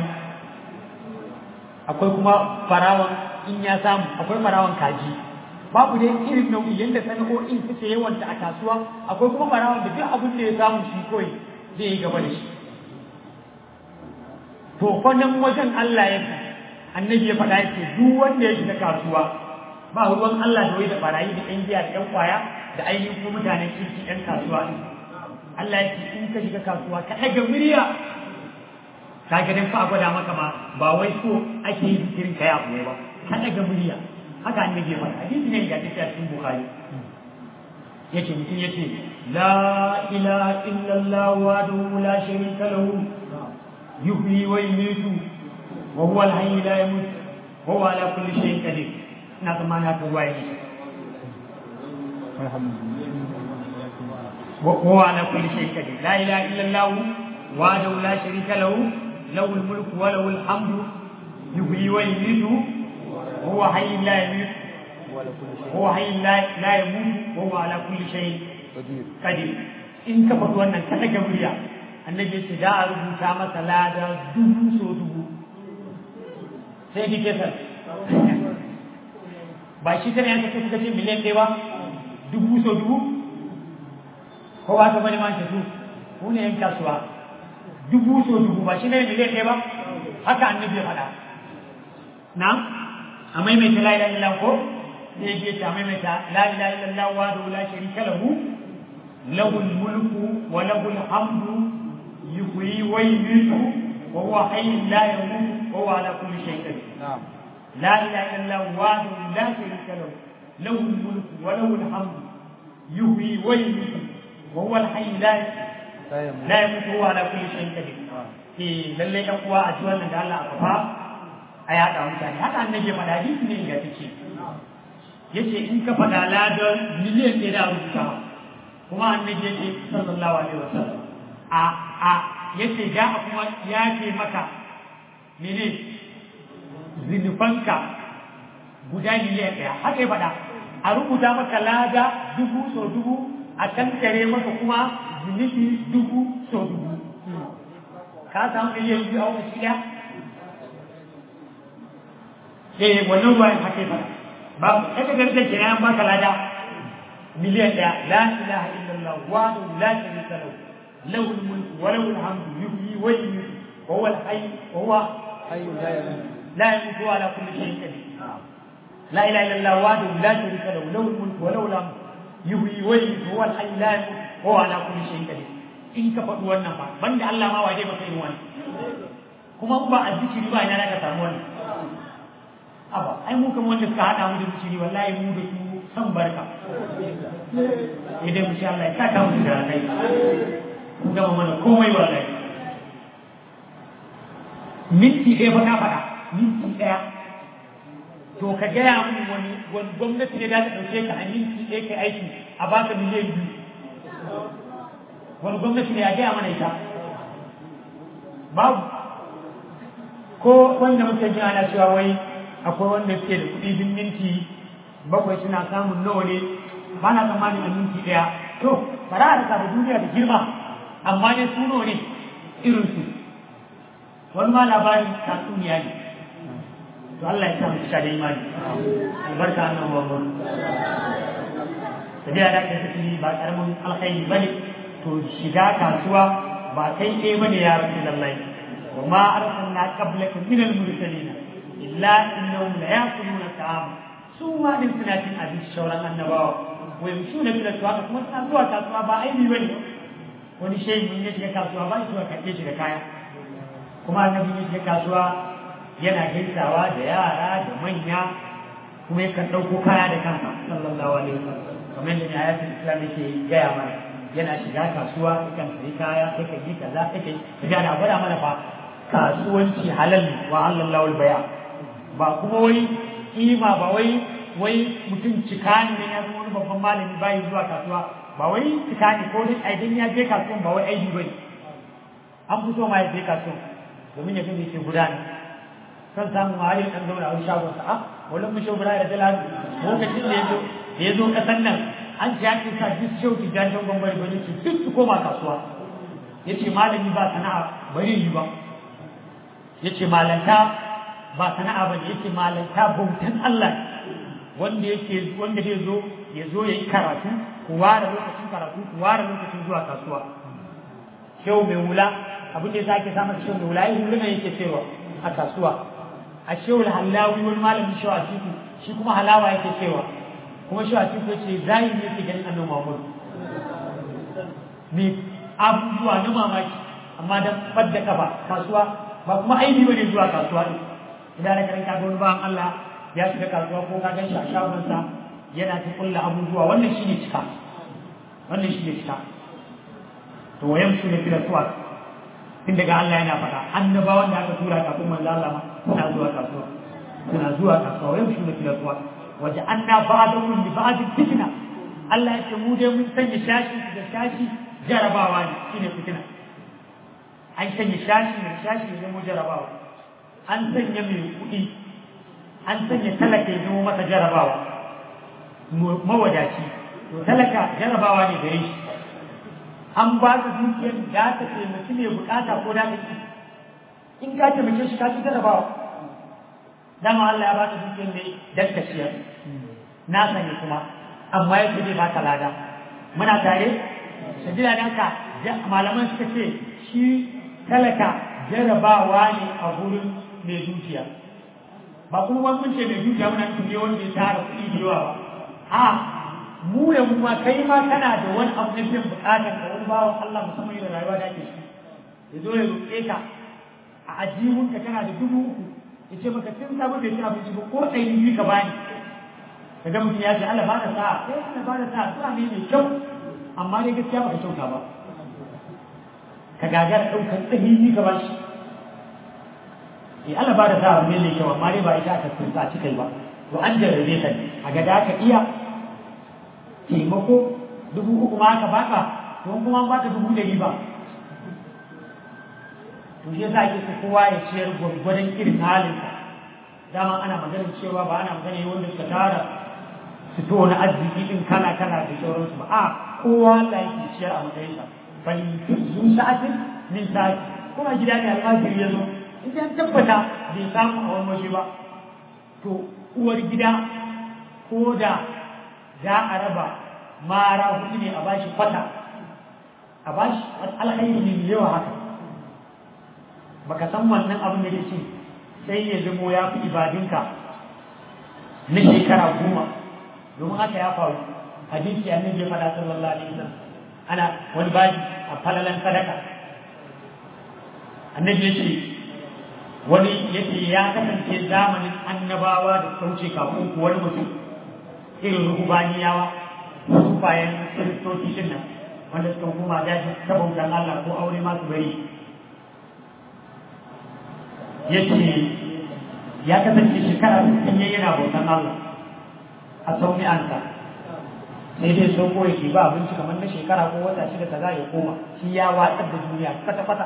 S3: akwai kuma barawon in ya samu akwai barawon kaji babu dai irin nau'i yadda sana'o'in suke yawanta a kasuwa akwai kuma barawon da duk abin da ya samu shi kawai zai yi gaba da shi to kwanan wajen Allah ya ce annabi ya faɗa yake duk wanda ya shiga kasuwa ba ruwan Allah da wai da barayi da ɗan giya da ɗan kwaya da ainihin kuma mutanen kirki ɗan kasuwa Allah ya ce in ka shiga kasuwa ka ɗaga murya ka ga dan fa a gwada maka ma ba wai so ake yi zikirin kai abu ba ka daga murya haka annabi ya faɗa hadisi ne ga tafiya cikin bukhari yace mutum yace la ilaha illallah wahdahu la sharika lahu yuhyi wa yumiitu wa huwa al-hayy la yamut wa huwa ala kulli shay'in qadir ina tsammani haka ruwa yake wa huwa ala kulli shay'in qadir la ilaha illallah wahdahu la sharika lahu له الملك وله الحمد يحيي ويميت وهو حي لا يموت وهو حي لا لا يموت وهو على كل شيء قدير in ka faɗi wannan ka daga murya annabi ce da a rubuta masa lada dubu so dubu sai ki kesa ba shi tana yanka kuka ce miliyan ɗaya ba dubu so dubu ko ba ka bane ma ta su ko ne yan kasuwa dubu so dubu ba shi ne miliyan ɗaya ba haka annabi ya faɗa na a maimaita la ilaha illallah ko sai ya ce a maimaita la ilaha illallah wa la sharika lahu lahul mulku wa lahul hamdu yuhyi wa yumiitu wa huwa hayyun la yamut wa huwa ala kulli shay'in qadir na'am la ilaha illallah wa la sharika lahu lahul mulku wa lahul hamdu yuhyi wa yumiitu wa huwa al-hayy la la yamut wa huwa ala kulli shay'in qadir eh lalle dan uwa a ji wannan da Allah aka fa a yada mutane haka annabi ya faɗa hadisi ne ga take yace in ka faɗa ladan miliyan ɗaya da rubuta kuma annabi yace sallallahu alaihi wasallam a a yace da kuma ya ce maka mene zinufanka guda miliyan ɗaya haka ya faɗa a rubuta maka lada dubu so dubu a kankare maka kuma zunubi dubu so dubu ka samu miliyan biyu a wani shida eh wannan bayan haka ya faɗa ba kada garda ke an baka lada miliyan ɗaya la ilaha illallah wa la sharika lahu lahul mulku wa lahul hamdu yuhyi wa yumiitu wa huwa al-hayy wa huwa hayyun la yamut la yamut wa ala kulli shay'in qadir la ilaha illallah wa la sharika lahu lahul mulku wa lahul hamdu yuhyi wa yumiitu wa huwa al-hayy la yamut wa huwa ala kulli shay'in qadir in ka faɗi wannan ba banda Allah ma waje maka yin wannan kuma ba a zikiri ba ina ka samu wannan aba ai mu kan wanda suka hada mu da zikiri wallahi mu da su san barka idan mu sha Allah ya saka mu da rai mu gama mana komai wallahi minti ɗaya ba na faɗa minti ɗaya to ka gaya mun wani wani gwamnati ne da ta ɗauke ka a minti ɗaya kai aiki a baka miliyan biyu wani gwamnati ne ya gaya mana ita babu ko wanda muke ji ana cewa wai akwai wanda suke da kuɗi bin minti bakwai suna samun nawa ne ba na tsammanin a minti ɗaya to fara da sabu duniya da girma amma ne su nawa ne irin su wani ma labarin tatsuniya ne to Allah ya samu cika da imani albarka annan wawon tafiya da ke tafi ba karamin alkhairi bane to shiga kasuwa ba kai ɗaya bane ya rasu lallai wa ma arsalna qablaka min al-mursalin illa innahum la yaquluna ta'am su ma din suna cin abinci shauran annabawa wa yamshuna fil aswaq kuma suna zuwa kasuwa ba aibi bane wani shehi mun ya shiga kasuwa ba shi ka shi da kaya kuma annabi ya shiga kasuwa yana gaisawa da yara da manya kuma yakan ɗauko kaya da kansa sallallahu alaihi wasallam kamar da ayatul islam yake gaya mana yana shiga kasuwa yakan sayi kaya yakan yi kaza yake kaga da gwada mana fa kasuwanci halal wa halallahu albaya ba kuma wai kima ba wai wai mutum cika ne ya zama wani babban malami bai zuwa kasuwa ba wai cika ne ko dai aidan ya je kasuwan ba wai aibi bane an fito ma ya je kasuwan domin ya ga me ke gudana kan samu mahali dan zauna a shagon sa a wallan mu shobara da dalal lokacin da yazo da yazo kasan nan an ji ake sa duk shauki janjan gwambari bane su duk su koma kasuwa yace malami ba sana'a bari yi ba yace malanta ba sana'a bane yace malanta bautan Allah wanda yake wanda zai zo ya zo yayi karatu ku ware lokacin karatu ku ware lokacin zuwa kasuwa shehu mai wula abin da yasa ake samun shehu mai wula yayi huluna yake cewa a kasuwa a shewul halawi wani malamin shewa tiku shi kuma halawa yake cewa kuma shewa tiku ce zai ne yake ganin annabi Muhammad me abubuwa na mamaki amma dan fadda kafa kasuwa ba kuma aibi bane zuwa kasuwa ne idan da karin kaga wani bawan Allah ya shiga kasuwa ko ka gan shi a shagon sa yana ta kulla abubuwa wannan shine cika wannan shine cika to wayan su ne fil aswaq tun daga Allah yana faɗa annabawan da aka tura kafin manzo Allah ma suna zuwa kasuwa suna zuwa kasuwa wai shi ne kasuwa waje anna ba'dakum li ba'din fitna Allah ya ce mu dai mun sanya shashi da shashi jarabawa ne shine fitina an sanya shashi da shashi ne mu jarabawa an sanya mai kuɗi an sanya talaka ya zama masa jarabawa mawadaci to talaka jarabawa ne gare shi an ba ka dukiyar da ta taimaki mai bukata ko da kake in ka taimake shi ka ci jarabawa dama Allah ya ba ka dukiyar ne dan ka ciyar na sani kuma amma ya zai ba ka lada muna tare sabila dan ka malaman suka ce shi talaka jarabawa ne a gurin mai dukiya ba kuma wani mun ce mai dukiya muna nufin ne wanda ya tara kuɗi da yawa ba a mu ya mu ma kai ma kana da wani abu na biyan bukatar ka wani bawan Allah musamman da rayuwa da ake shi ya zo ya roƙe ka a ajihunka kana da dubu uku ya ce maka tun samu bai ci abinci ba ko ɗari biyu ka bani ka ga mutum ya ce Allah ba da sa'a sai Allah ba da sa'a sa'a ne mai kyau amma dai gaskiya baka kyauta ba ka gagara ɗaukar tsahiri ka ba shi eh Allah ba da sa'a ne mai kyau amma dai ba ita aka tsinta ci kai ba to an jarrabe ka ne a ga da ka iya taimako dubu uku ma aka baka don kuma an baka dubu ɗari ba to shi yasa ake so kowa ya ciyar gwargwadon irin halinsa dama ana maganar cewa ba ana magana wanda suka tara fito na arziki din kana kana da sauransu ba a kowa Allah yake ciyar a matsayinsa bal zu sa'atin min sa'ati kuma gida ne al'ajiri ya zo idan tabbata bai samu a wani waje ba to uwar gida ko da za a raba mara hudu ne a bashi kwata a bashi alhairi ne yawa haka baka san wannan abin da yake sai ya zamo ya fi ibadinka na shekara goma domin haka ya faru hadisi annabi ya faɗa sallallahu alaihi wasallam ana wani baji a falalan sadaka annabi yace wani yace ya kasance zamanin annabawa da sauce kafin ku wani mutum irin rubaniyawa su bayan kiristoci din nan wanda suka kuma daji saboda Allah ko aure ma su bari yace ya kasance shekara sittin yayi yana bautan Allah a sauni ansa sai dai sun koyi shi ba abinci kamar na shekara ko wata shida kaza ya koma shi ya watsar da duniya kwata kwata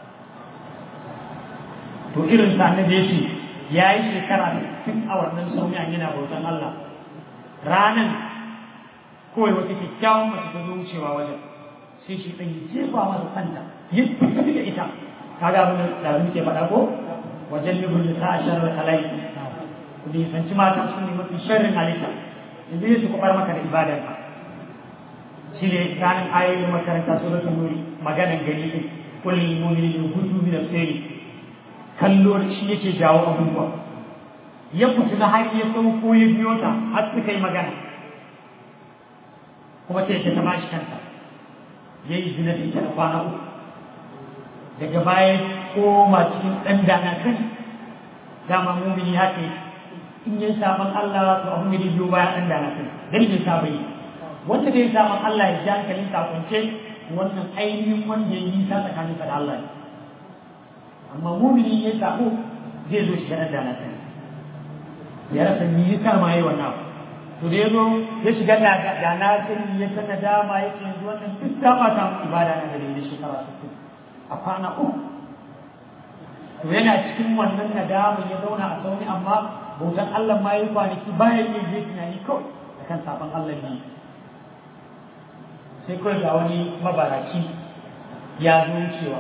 S3: to irin sa annabi yace yayi shekara sittin a wannan sauni an yana bautan Allah ranan kawai wata kyakkyawan mace ta zo wucewa wajen sai shi ɗan jefa masa kanta ya fita da ita kaga abin da muke faɗa ko wajen libur da ta sharar halayi ku ne sanci mata su ne mafi sharrin halitta yanzu ya su kwabar maka da ibadar ka shi ne ranar ayoyin makaranta suratul nuri maganan gani ɗin kullum mu'minin hudu min al-sayri kallo shi yake jawo abubuwa ya fita na har ya sauko ya biyo ta har suka yi magana kuma sai ta tama shi kanta ya yi zina da ita da kwana uku daga baya koma cikin ɗan dana kan dama mumini haka in yi saman Allah to abin da biyo baya ɗan dana kan dan bai saba yi wanda da ya saman Allah ya ji hankalin sakonce wannan ainihin wanda ya yi ta tsakanin da Allah ne amma mumini ya sabo zai zo shi ɗan dana kan ya rasa ni yi sa ma yi wannan abu to da ya zo ya shiga da da na sani ya san dama yake yanzu wannan duk dama ta ibada na gare ni shekara sittin a kwana uku to yana cikin wannan nadama ya zauna a sauni amma bautan Allah ma yi kwanaki bayan yin je tunani kawai da kan sabon Allah ne sai kawai ga wani mabaraki ya zo cewa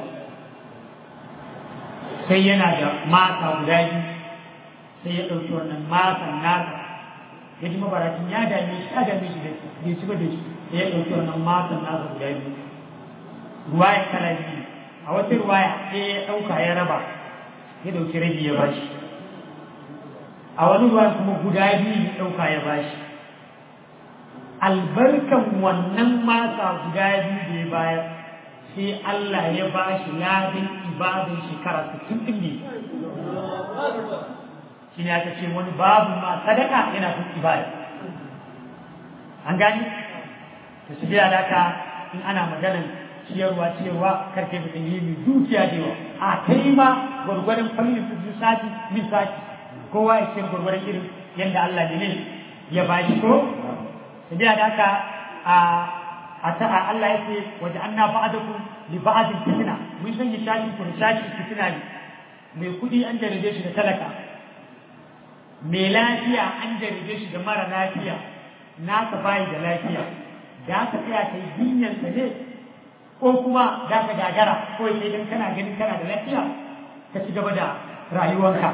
S3: sai yana da mata guda biyu sai ya ɗauki wannan matan nasa ya ji mabarakin ya dame shi ya dame shi da ya ci ba da shi sai ya ɗauki wannan matan nasa guda biyu ruwaya kala biyu a wata ruwaya sai ya ɗauka ya raba ya ɗauki rabi ya bashi a wani ruwaya kuma guda biyu ya ɗauka ya bashi albarkan wannan mata guda biyu da ya bayar sai Allah ya bashi ladin ibadin shekara sittin ɗin ne shi ne aka ce wani babu ma sadaka yana fin ibada an gani da su biya da ka in ana maganan ciyarwa ciyarwa karfe mutum yi mai dukiya da yawa a kai ma gwargwadon fannin su sati min sati kowa ya ce gwargwadon irin yadda Allah ne ya ba shi ko su biya da ka a ta'a Allah ya ce waje an na ba'adaku li ba'adin fitina mun san yi shafi ko shafi fitina ne mai kuɗi an jarabe shi da talaka mai lafiya an jarabe shi da mara lafiya naka bayi da lafiya da ka tsaya kai jinyarsa ne ko kuma da ka gagara ko sai dan kana ganin kana da lafiya ka ci gaba da rayuwarka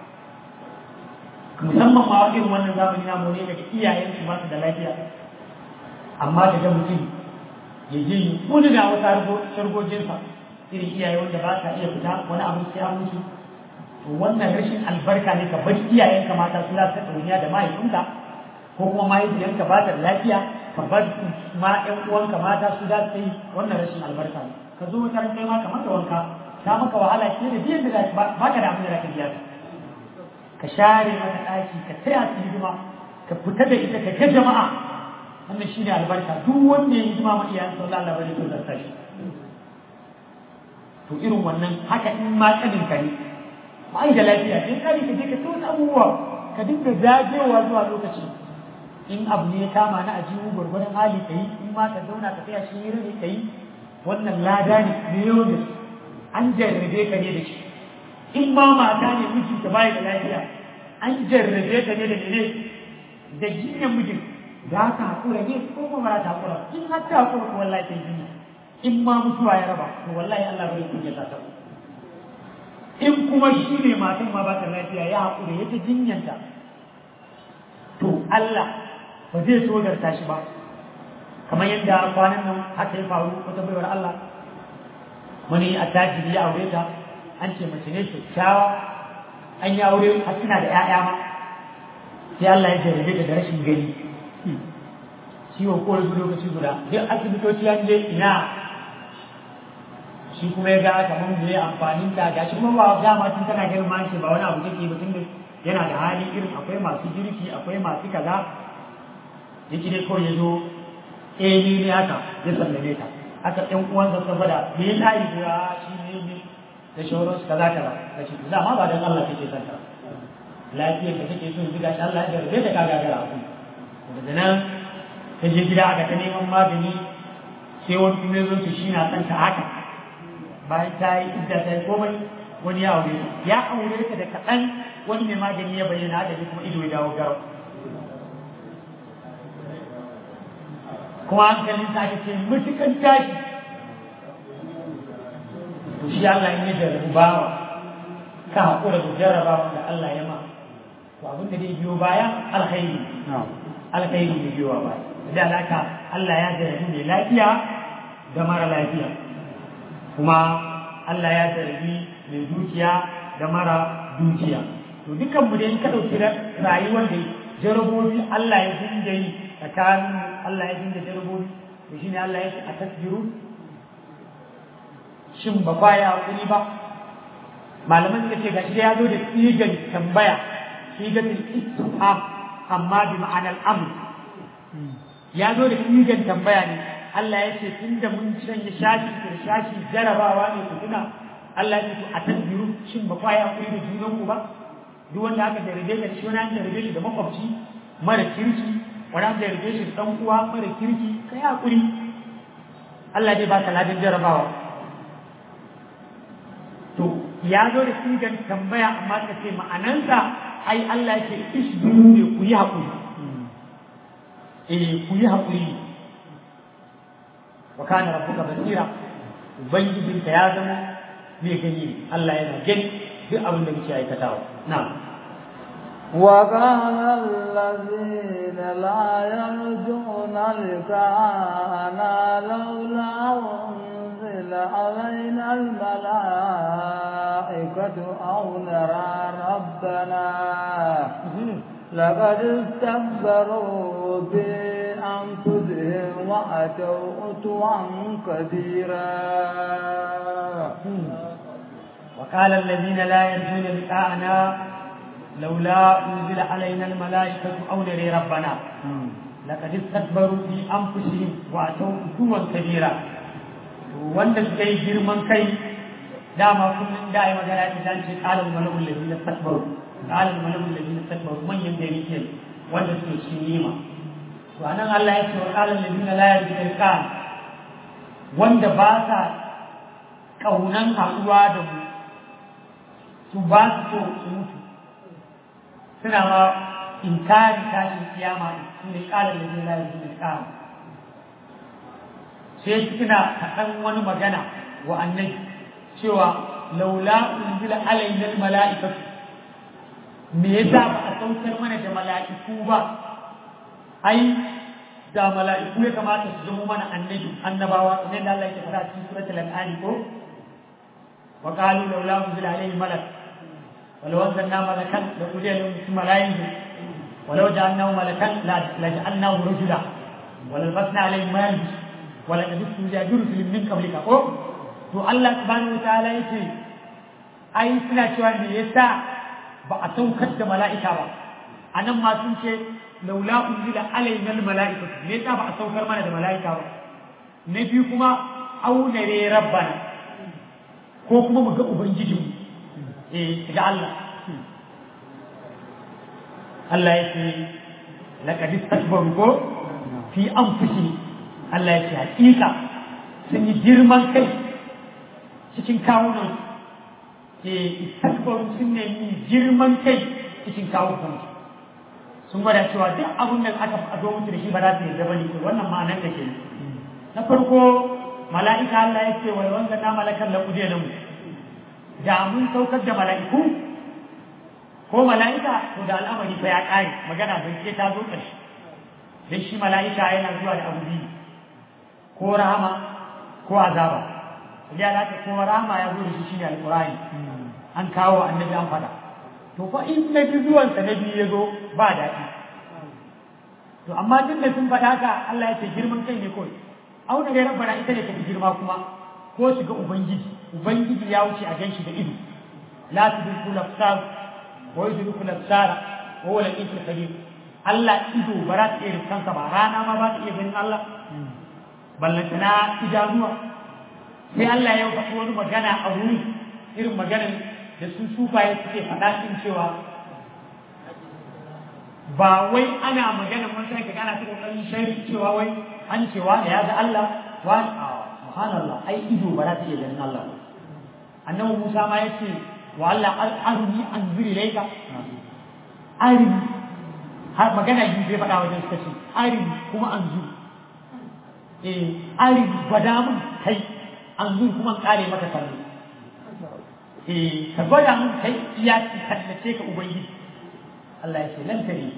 S3: musamman ma irin wannan zamani na mu ne daga iyayen su ba su da lafiya amma daga mutum ya je wani da wata shargojinsa irin iyaye wanda ba sa iya fita wani abu sai an musu wannan rashin albarka ne ka bar iyayenka mata su za su ɗauniya da mahaifinka ko kuma mahaifiyanka ba ta lafiya ka bar ma ƴan uwanka mata su za su yi wannan rashin albarka ne ka zo wata ran kai ma kamar da wanka ta maka wahala ke da biyan da ba ka da abin da ka biya ka share mata ɗaki ka taya su hidima ka fita da ita ka ga jama'a wannan shine albarka duk wanda ya yi hidima ma iyayensa Allah Allah bane to zarta shi to irin wannan haka in ma tsanin ka ne ba da lafiya in kari ka je ka tona abubuwa ka dinga zagewa zuwa lokaci in abu ne ya kama na ajiyu gwargwadon hali ka yi in ma ka zauna ka tsaya shi ne ka yi wannan lada ne ne yau da an jarrabe ka ne da shi in ma mata ne miji ka bai da lafiya an jarrabe ka ne da ne da jinyar mijin za ka haƙura ne ko kuma ba ta haƙura in har ta haƙura ko wallahi ta jinya in ma mutuwa ya raba to wallahi Allah bai kunya ta ta in kuma shi ne matan ma ba ta lafiya ya haƙura ya ta jinyanta to Allah ba zai so garta shi ba kamar yadda kwanan nan haka ya faru wata baiwar Allah wani attajiri ya aure ta an ce mace ne kyakkyawa an yi aure har suna da 'ya'ya ma sai Allah ya jarrabe ta da rashin gani ciwon kowane lokaci guda duk asibitoci an je ina shi kuma ya ga kamar da ya amfanin ta gashi kuma ba dama tun tana ganin ma ba wani abu take ba tun da yana da hali irin akwai masu girki akwai masu kaza yake dai kawai ya zo eh ni ne haka ya sallame ta aka ɗan uwansa ta fada me ya tayi da shi ne ne da shauransu kaza kaza da shi da ma ba dan Allah kake son ta lafiyar da kake so yanzu gashi Allah ya jarrabe ta ka gagara ku daga nan ta je gida aka ta neman magani sai wani kuma zo su shi na son ta haka bayan ta yi idda ta yi komai wani ya aure ya aure ta da kaɗan wani mai magani ya bayyana da kuma ido ya dawo garau kuma hankalin ta ake ce mutukan tashi to shi Allah ya jarrabu bawa ka haƙura da jarrabawa da Allah ya ma to abin da zai biyo baya alkhairi alkhairi ne biyo baya da alaka Allah ya jarrabu mai lafiya da mara lafiya kuma Allah ya jarrabi mai dukiya da mara dukiya to dukan mu dai ka dauki rayuwar da jarabobi Allah ya dinga yi tsakanin Allah ya dinga jarabobi to shine Allah ya ce a tasbiru shin ba baya hakuri ba malaman suka ce gashi ya zo da sigar tambaya sigatul istifham amma bi ma'anar amr ya zo da sigar tambaya ne Allah ya ce tunda mun sanya shashi da shashi jarabawa ne ku tuna Allah ya ce a tasbiru shin ba baya hakuri da junan ku ba duk wanda aka jarrabe da shi wani an jarrabe shi da makwabci mara kirki wani an jarrabe shi da ɗan uwa mara kirki kai hakuri Allah zai baka ladan jarabawa to ya zo da sigan tambaya amma ka ce ma'anansa ai Allah yake isbiru ne ku yi hakuri eh ku yi hakuri wa kana rabbuka basira ubangijinka ya zama mai gani Allah yana gani duk abin da muke aikatawa na'am
S2: وقال الذين لا يرجون لقاءنا لولا أنزل علينا الملائكة أو نرى ربنا لقد استكبروا بأنفسهم وأتوا عتوا كبيرا
S3: وقال الذين لا يرجون لقاءنا لولا أنزل علينا الملائكة أو نرى ربنا لقد استكبروا في أنفسهم وأتوا عتوا كبيرا wanda suka yi girman kai dama kullum da ai magana ta dace qalal malakul ladina istakbaru qalal malakul ladina istakbaru manyan gari ke wanda suke cikin nima to anan Allah ya ce wa qalal ladina la yarjuna kan wanda ba sa kaunan haɗuwa da mu su ba su so su mutu suna ma inkari tashin kiyama su ne qalal ladina la yarjuna kan sai suna kaɗan wani magana wa annabi cewa laula unzila alaina almala'ikatu me yasa ba a saukar mana da mala'iku ba ai da mala'iku ya kamata su zama mana annabi annabawa kamar da Allah ya faɗa cikin suratul an'am ko wa qalu laula unzila alayhi malak ولو أنزلنا ملكا لقضي الأمر ثم لا ينزل ولو جعلناه ملكا لجعلناه رجلا وللبسنا عليهم ما يلبس وللبسنا على رسل من قبلك to Allah subhanahu wataala yace ai suna cewa me yasa ba a saukar da mala'ika ba anan ma sun ce laula unzila alaina almala'ikatu me yasa ba a saukar mana da mala'ika ba na biyu kuma aunare rabbana ko kuma mu ga ubangijinmu eh ga Allah Allah yace laqad istakbaru ko fi anfusihim Allah yace hakika sun yi girman kai cikin kawunan ke istakbaru sun nemi girman kai cikin kawunan sun gwada cewa duk abin da aka zo mutu da shi ba za su yarda bane to wannan ma'anar da ke na farko mala'ika Allah ya ce wal wanda na malakan la kuje mu da mun saukar da mala'iku ko mala'ika to da al'amari fa ya kare magana bai ce ta zo ƙarshe dan shi mala'ika yana zuwa da abu biyu ko rahama ko azaba ya da ko rahama ya zo da shi shine alqur'ani an kawo annabi an fada to fa in na ji zuwan sa nabi ya zo ba daɗi to amma din da sun faɗa haka Allah ya ce girman kai ne kawai au da rabbana ita ne take girma kuma ko shiga ubangiji ubangiji ya wuce a ganshi da ido la tudriku al-absar wa yudriku al-absar wa huwa al-latif al-khabir Allah ido ba za ta iya riskansa ba rana ma ba ta iya ganin Allah ballantana idanuwa sai Allah ya faɗi wani magana a wuri irin maganar da su sufaye suke faɗa din cewa ba wai ana magana mun sai kaga ana ta kokarin shari cewa wai an cewa da ya ga Allah wa subhanallah ai ido ba za ta iya ganin Allah annabi Musa ma yace wa Allah arni anzuri ilayka arini har magana yi zai faɗa wajen suka ce arini kuma anzuri eh arini gwada mun kai anzuri kuma kare maka kallo eh ka gwada mun kai iya kallace ka ubangiji Allah ya ce lan tare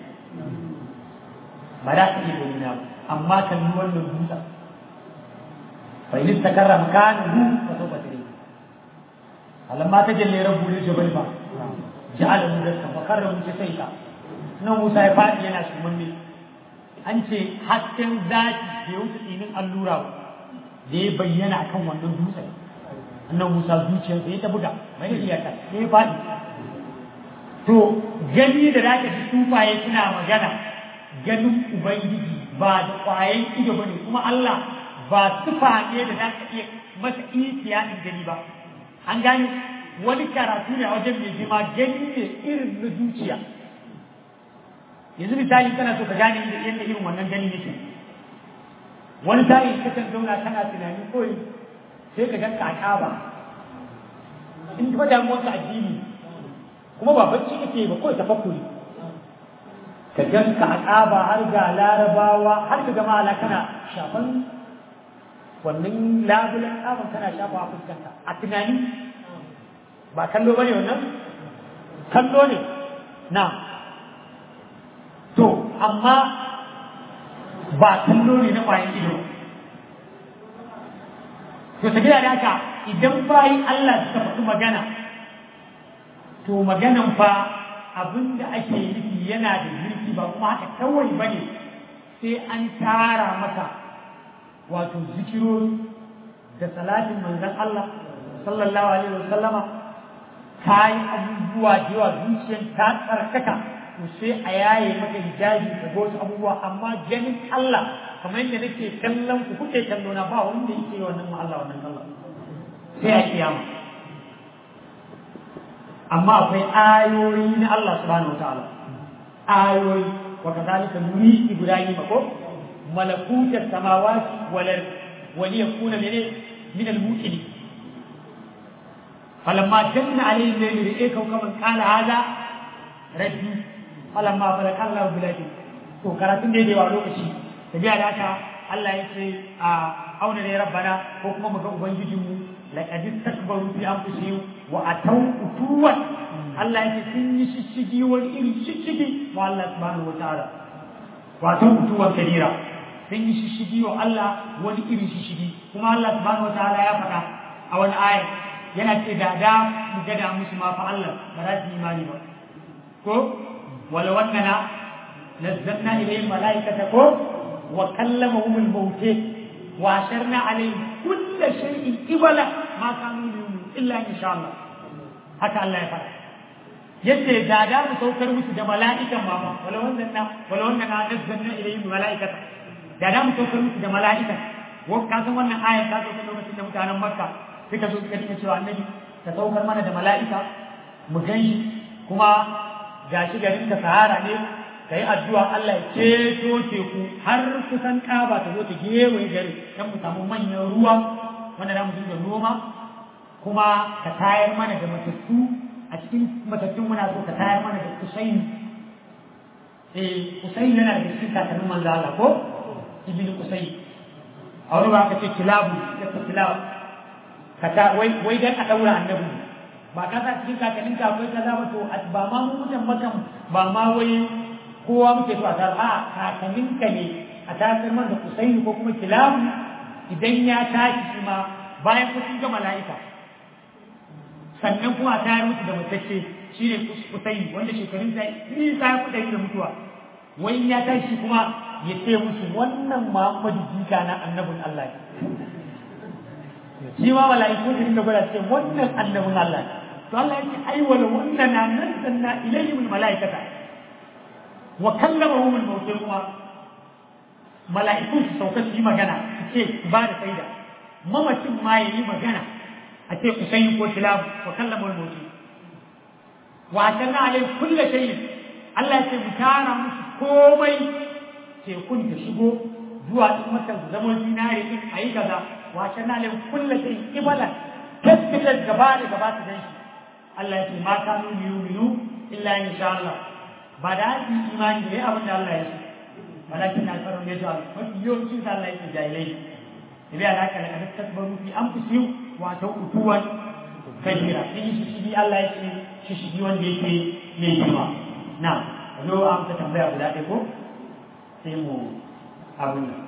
S3: ba za ka iya gani na amma kan yi wannan dutsa fa in istakarra makanahu fa sawfa tare alamma tajalli rabbu li jabal fa ja'ala mudakka fa karramu sai ka nan Musa ya faɗi yana sumanne an ce hasken zaki da ya wuce tsinin allura da ya bayyana kan wannan dutsen annan Musa zuciyarsa ya ta buga mai iyaka ya faɗi to gani da zaka ji tufaye suna magana ganin ubangiji ba da kwayan ido bane kuma Allah ba tufa ne da zaka iya masa isiya din gani ba an gane wani karatu ne a wajen mai jima gani ne irin na zuciya yanzu misali kana so ka gane yadda irin wannan gani yake wani tarihi kakan zauna kana tunani koyi sai ka ganka a kaba in ka damuwar ka addini kuma ba bacci kake ba kawai tafakkuri ka ganka a kaba har ga larabawa har ka gama ala kana shafan wannan labulan kaban kana shafa a fuskanta a tunani ba kallo bane wannan kallo ne na to amma ba kallo ne na kwayan ido to tafiya da haka idan bayi Allah suka faɗi magana to maganan fa abinda ake nufi yana da zurfi ba kuma haka kawai bane sai an tara maka wato zikirori da salatin manzon Allah sallallahu alaihi wasallama kai abubuwa da yawa zuciyar ta tsarkaka to sai a yaye maka hijabi da wasu abubuwa amma ganin Allah kamar yadda nake kallon ku kuke kallo na ba wanda yake wannan ma Allah wannan Allah sai a kiyama amma akwai ayoyi na Allah subhanahu wataala ayoyi wa kadhalika nuri ibrahim ko malakutat samawati wal ard wa liyakuna min min al-muqinin falamma janna alayhi al-layl ra'a kawkaban qala hada rabbi falamma falaka Allah biladi to karatun da yawa lokaci tabiya da haka Allah ya ce a auna ne rabbana ko kuma muga ubangijinmu laqad istakbaru fi anfusihim wa ataw utuwan Allah ya ce sun yi shishigi wani irin shishigi wa Allah subhanahu wa ta'ala wa ataw utuwan kabira sun yi shishigi wa Allah wani irin shishigi kuma Allah subhanahu wa ta'ala ya faɗa a wani aya yana ce da da mu gada musu ma fa Allah ba za su imani ba ko wala wannana nazzalna ilayhim malaikata ko wa kallamahum al-maut wa asharna alayhim kull shay'in qibala ma kanu yu'minun illa insha Allah haka Allah ya faɗa yace da da mu saukar musu da mala'ikan mama wala wannana wala wannana nazzalna ilayhim malaikata da da mu saukar musu da mala'ika ko ka san wannan ayar ta zo lokacin da mutanen Makka suka zo suka ce cewa annabi ka saukar mana da mala'ika mu gani kuma gashi garin da Sahara ne kai addu'a Allah ya ceto teku har kusan Kaaba ta zo ta gewaye gari dan mu samu manyan ruwa wanda za mu dinga noma kuma ka tayar mana da matattu a cikin matattun muna so ka tayar mana da Husayn eh Husayn yana da cikin kakannin manzo Allah ko ibnu Husayn a wani ba ka ce kilabu ya ce kilabu ka ta wai wai dan a daura annabi ba ka sa cikin kakannin ka akwai kaza ba to ba ma mu mutan makan ba ma wai kowa muke so a tar a kakannin ka ne a tasar man da Husayn ko kuma kilabu idan ya tashi shi ma bayan kun ga mala'ika sannan kuma a tayar musu da mutacce shine Husayn wanda shekarun sa ni sa ku da mutuwa wai ya tashi kuma ya ce musu wannan Muhammadu jika na annabin Allah ne shi ma mala'iku din da gwada ce wannan annabin Allah ne to Allah ya ce ai wala wannan na nan sanna ilayhim malaikata wa kallamahum al-maut kuma mala'iku su sauka su yi magana su ce ba da saida mamacin ma yayi magana a ce Husayn ko Kilab wa kallamahum al-maut wa atanna alayhi kullu shay'in Allah ya ce mu tara musu komai tekun ta shigo zuwa in maka zama zinare din ayi kaza wace na le kullu shay ibala tasbitar gaba da gaba ta dan shi Allah ya ce ma kanu yu'minu illa insha Allah ba da yi imani ne abin da Allah ya ce walakin alfaru ne ta wani yawanci da Allah ya ce jahilai idan alaka da tasbaru fi anfusihim wa ta'utuwan kabira shi shi Allah ya ce shi shi wanda yake ne jima na zo an ta tambaya guda ɗaya ko sai mu abin nan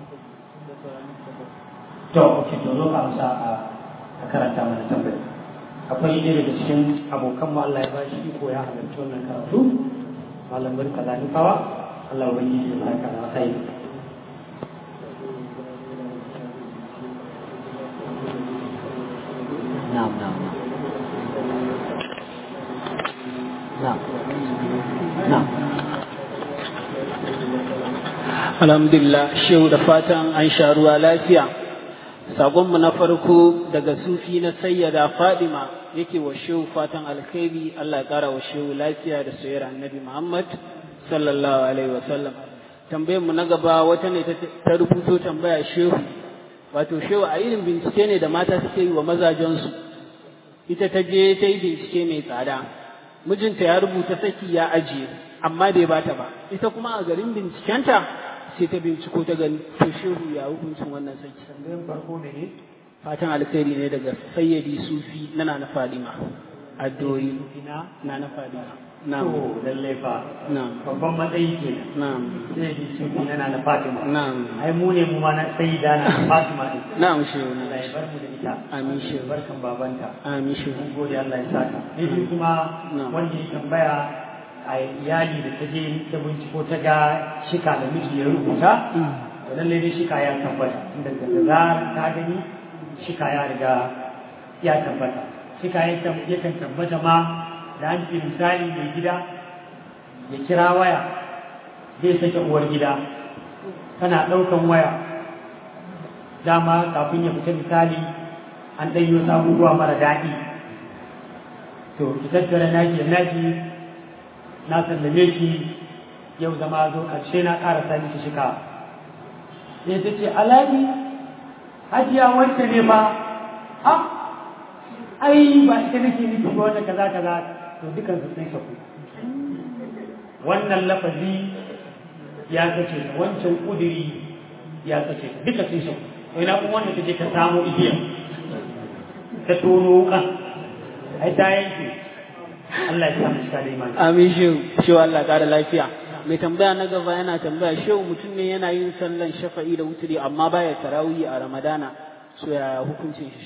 S3: to ok to zo ka amsa a karanta mana tambaya akwai ɗaya daga cikin abokan mu Allah ya ba shi iko ya halarci wannan karatu malam barka da nufawa Allah ubangiji ya saka da kai na'am na'am na'am na'am
S4: alhamdulillah shehu da fatan an sha ruwa lafiya sagonmu na farko daga sufi na sayyada fadima yake wa shehu fatan alkhairi Allah ya kara wa shehu lafiya da soyayyar annabi Muhammad sallallahu alaihi wasallam tambayar mu na gaba wata ne ta rubuto tambaya shehu wato shehu a irin bincike ne da mata suke yi wa mazajensu ita ta je ta yi bincike mai tsada mijinta ya rubuta saki ya ajiye amma bai bata ba ita kuma a garin bincikenta sai ta binciko ta gani to shehu ya hukuncin wannan saki
S3: tambayar farko ne
S4: fatan alkhairi ne daga sayyidi sufi na na Fadima addoyi
S3: ina
S4: na na Fadima
S3: na'am to lalle fa
S4: na'am
S3: babban matsayi ke
S4: na'am
S3: sayyidi sufi na na Fatima
S4: na'am
S3: ai mu ne mu ma na sayyida na Fatima din
S4: na'am shehu na
S3: Allah ya bar mu da ita
S4: amin shehu
S3: barkan babanta
S4: amin shehu
S3: mun gode Allah ya saka ni kuma wanda ya tambaya a iyali da ta je ta binciko ta ga shika da miji ya rubuta to lallai dai shika ya tabbata inda da zarar ta gani shika ya riga ya tabbata shika ya kan tabbata ma da an ce misali mai gida ya kira waya zai sake uwar gida tana ɗaukan waya dama kafin ya fita misali an ɗanyo abubuwa mara daɗi to ki tattara naki da naki na sallame ki yau zama zo ƙarshe na ƙarasa miki shika sai ta ce alhaji hajiya wacce ne ba a ai ba ita nake nufi ba wanda kaza kaza to dukan su sun shaku wannan lafazi ya kace ta wancan kudiri ya kace ta duka sun shaku to ina kuma wanda take ta samu igiya ta tono kan ai ta yanke Allah ya sa mu shiga da imani
S4: amin shehu shehu Allah ƙara lafiya mai tambaya na gaba yana tambaya shehu mutum ne yana yin sallan shafa'i da wuturi amma baya tarawih a ramadana so ya hukuncin shi shehu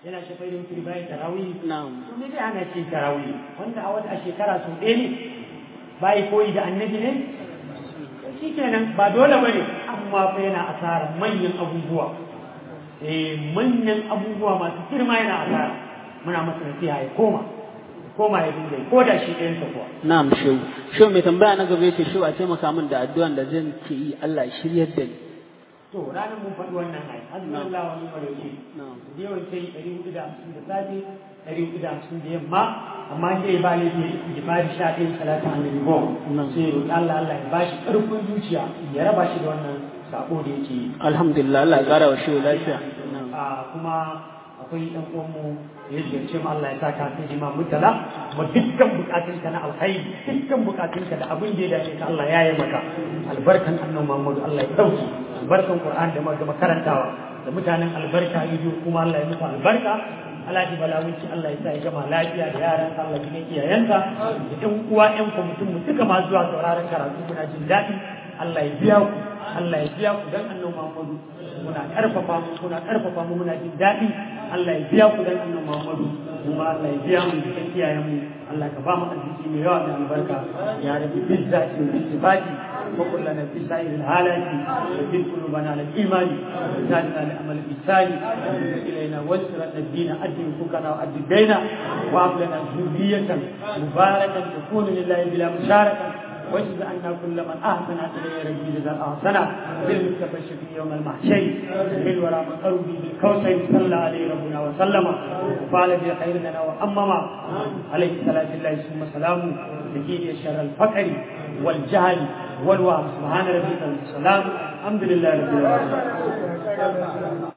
S3: yana shafai da wuturi bayan tarawih
S4: na'am
S3: to me dai ana ce tarawih wanda a wata shekara sau ɗaya ne bai koyi da annabi ne shi kenan ba dole ba ne amma fa yana asara manyan abubuwa eh manyan abubuwa masu girma yana asara muna masa nasiha ya koma koma ya dinga ko da shi ɗayan sa kuwa
S4: na'am shehu shehu mai tambaya na gaba yace shehu a taimaka min da addu'an da zan ke yi Allah ya shiryar da ni
S3: to ranar mun faɗi wannan ai hasbunallahu wa ni'mal wakeel
S4: na'am
S3: da yawan sai ɗari hudu da hamsin da safe ɗari hudu da hamsin da yamma amma sai ba laifi da ba sha ɗaya salatu annabi goma sai roƙi Allah Allah ya bashi ƙarfin zuciya ya raba shi da wannan sako da yake yi
S4: alhamdulillah Allah ya ƙara wa shehu lafiya
S3: a kuma akwai ɗan uwanmu da ya ziyarce mu Allah ya saka sai jima mutala kuma dukkan bukatunka na alkhairi dukkan bukatunka da abin da ya dace ka Allah ya yi maka albarkan annabi Muhammad Allah ya dauki albarkan Qur'an da muka karantawa da mutanen albarka yido kuma Allah ya muku albarka Allah ji balawunci Allah ya sa ya gama lafiya da yaran Allah ya ne iyayenka da ɗan uwa ƴan kwamitin mu duka ma zuwa sauraron karatu kuna jin daɗi Allah ya biya ku Allah ya biya ku dan annabi Muhammadu muna karfafa mu muna karfafa mu muna jin daɗi Allah ya biya ku dan annabi Muhammadu kuma Allah ya biya mu da kiyayen mu Allah ka ba mu arziki mai yawa da albarka ya rabbi bizzati wa ittifaqi wa kullana fi sa'il halati wa bil qulubana al imani wa zadna li amal bisani ilayna wasra ad-din adin fukana wa ad-dayna wa ablana zurriyatan mubarakatan takunu lillahi bila musharaka واجزء عنا كل من احسن اليه ربي جزاء احسنا بالمصطفى الشفيع يوم المحشر بالورى من قربي بالكوثر صلى عليه ربنا وسلم وقال بخير لنا وامما عليه صلاه الله ثم سلامه لكي شر الفقر والجهل والوهم سبحان ربك السلام الحمد لله رب العالمين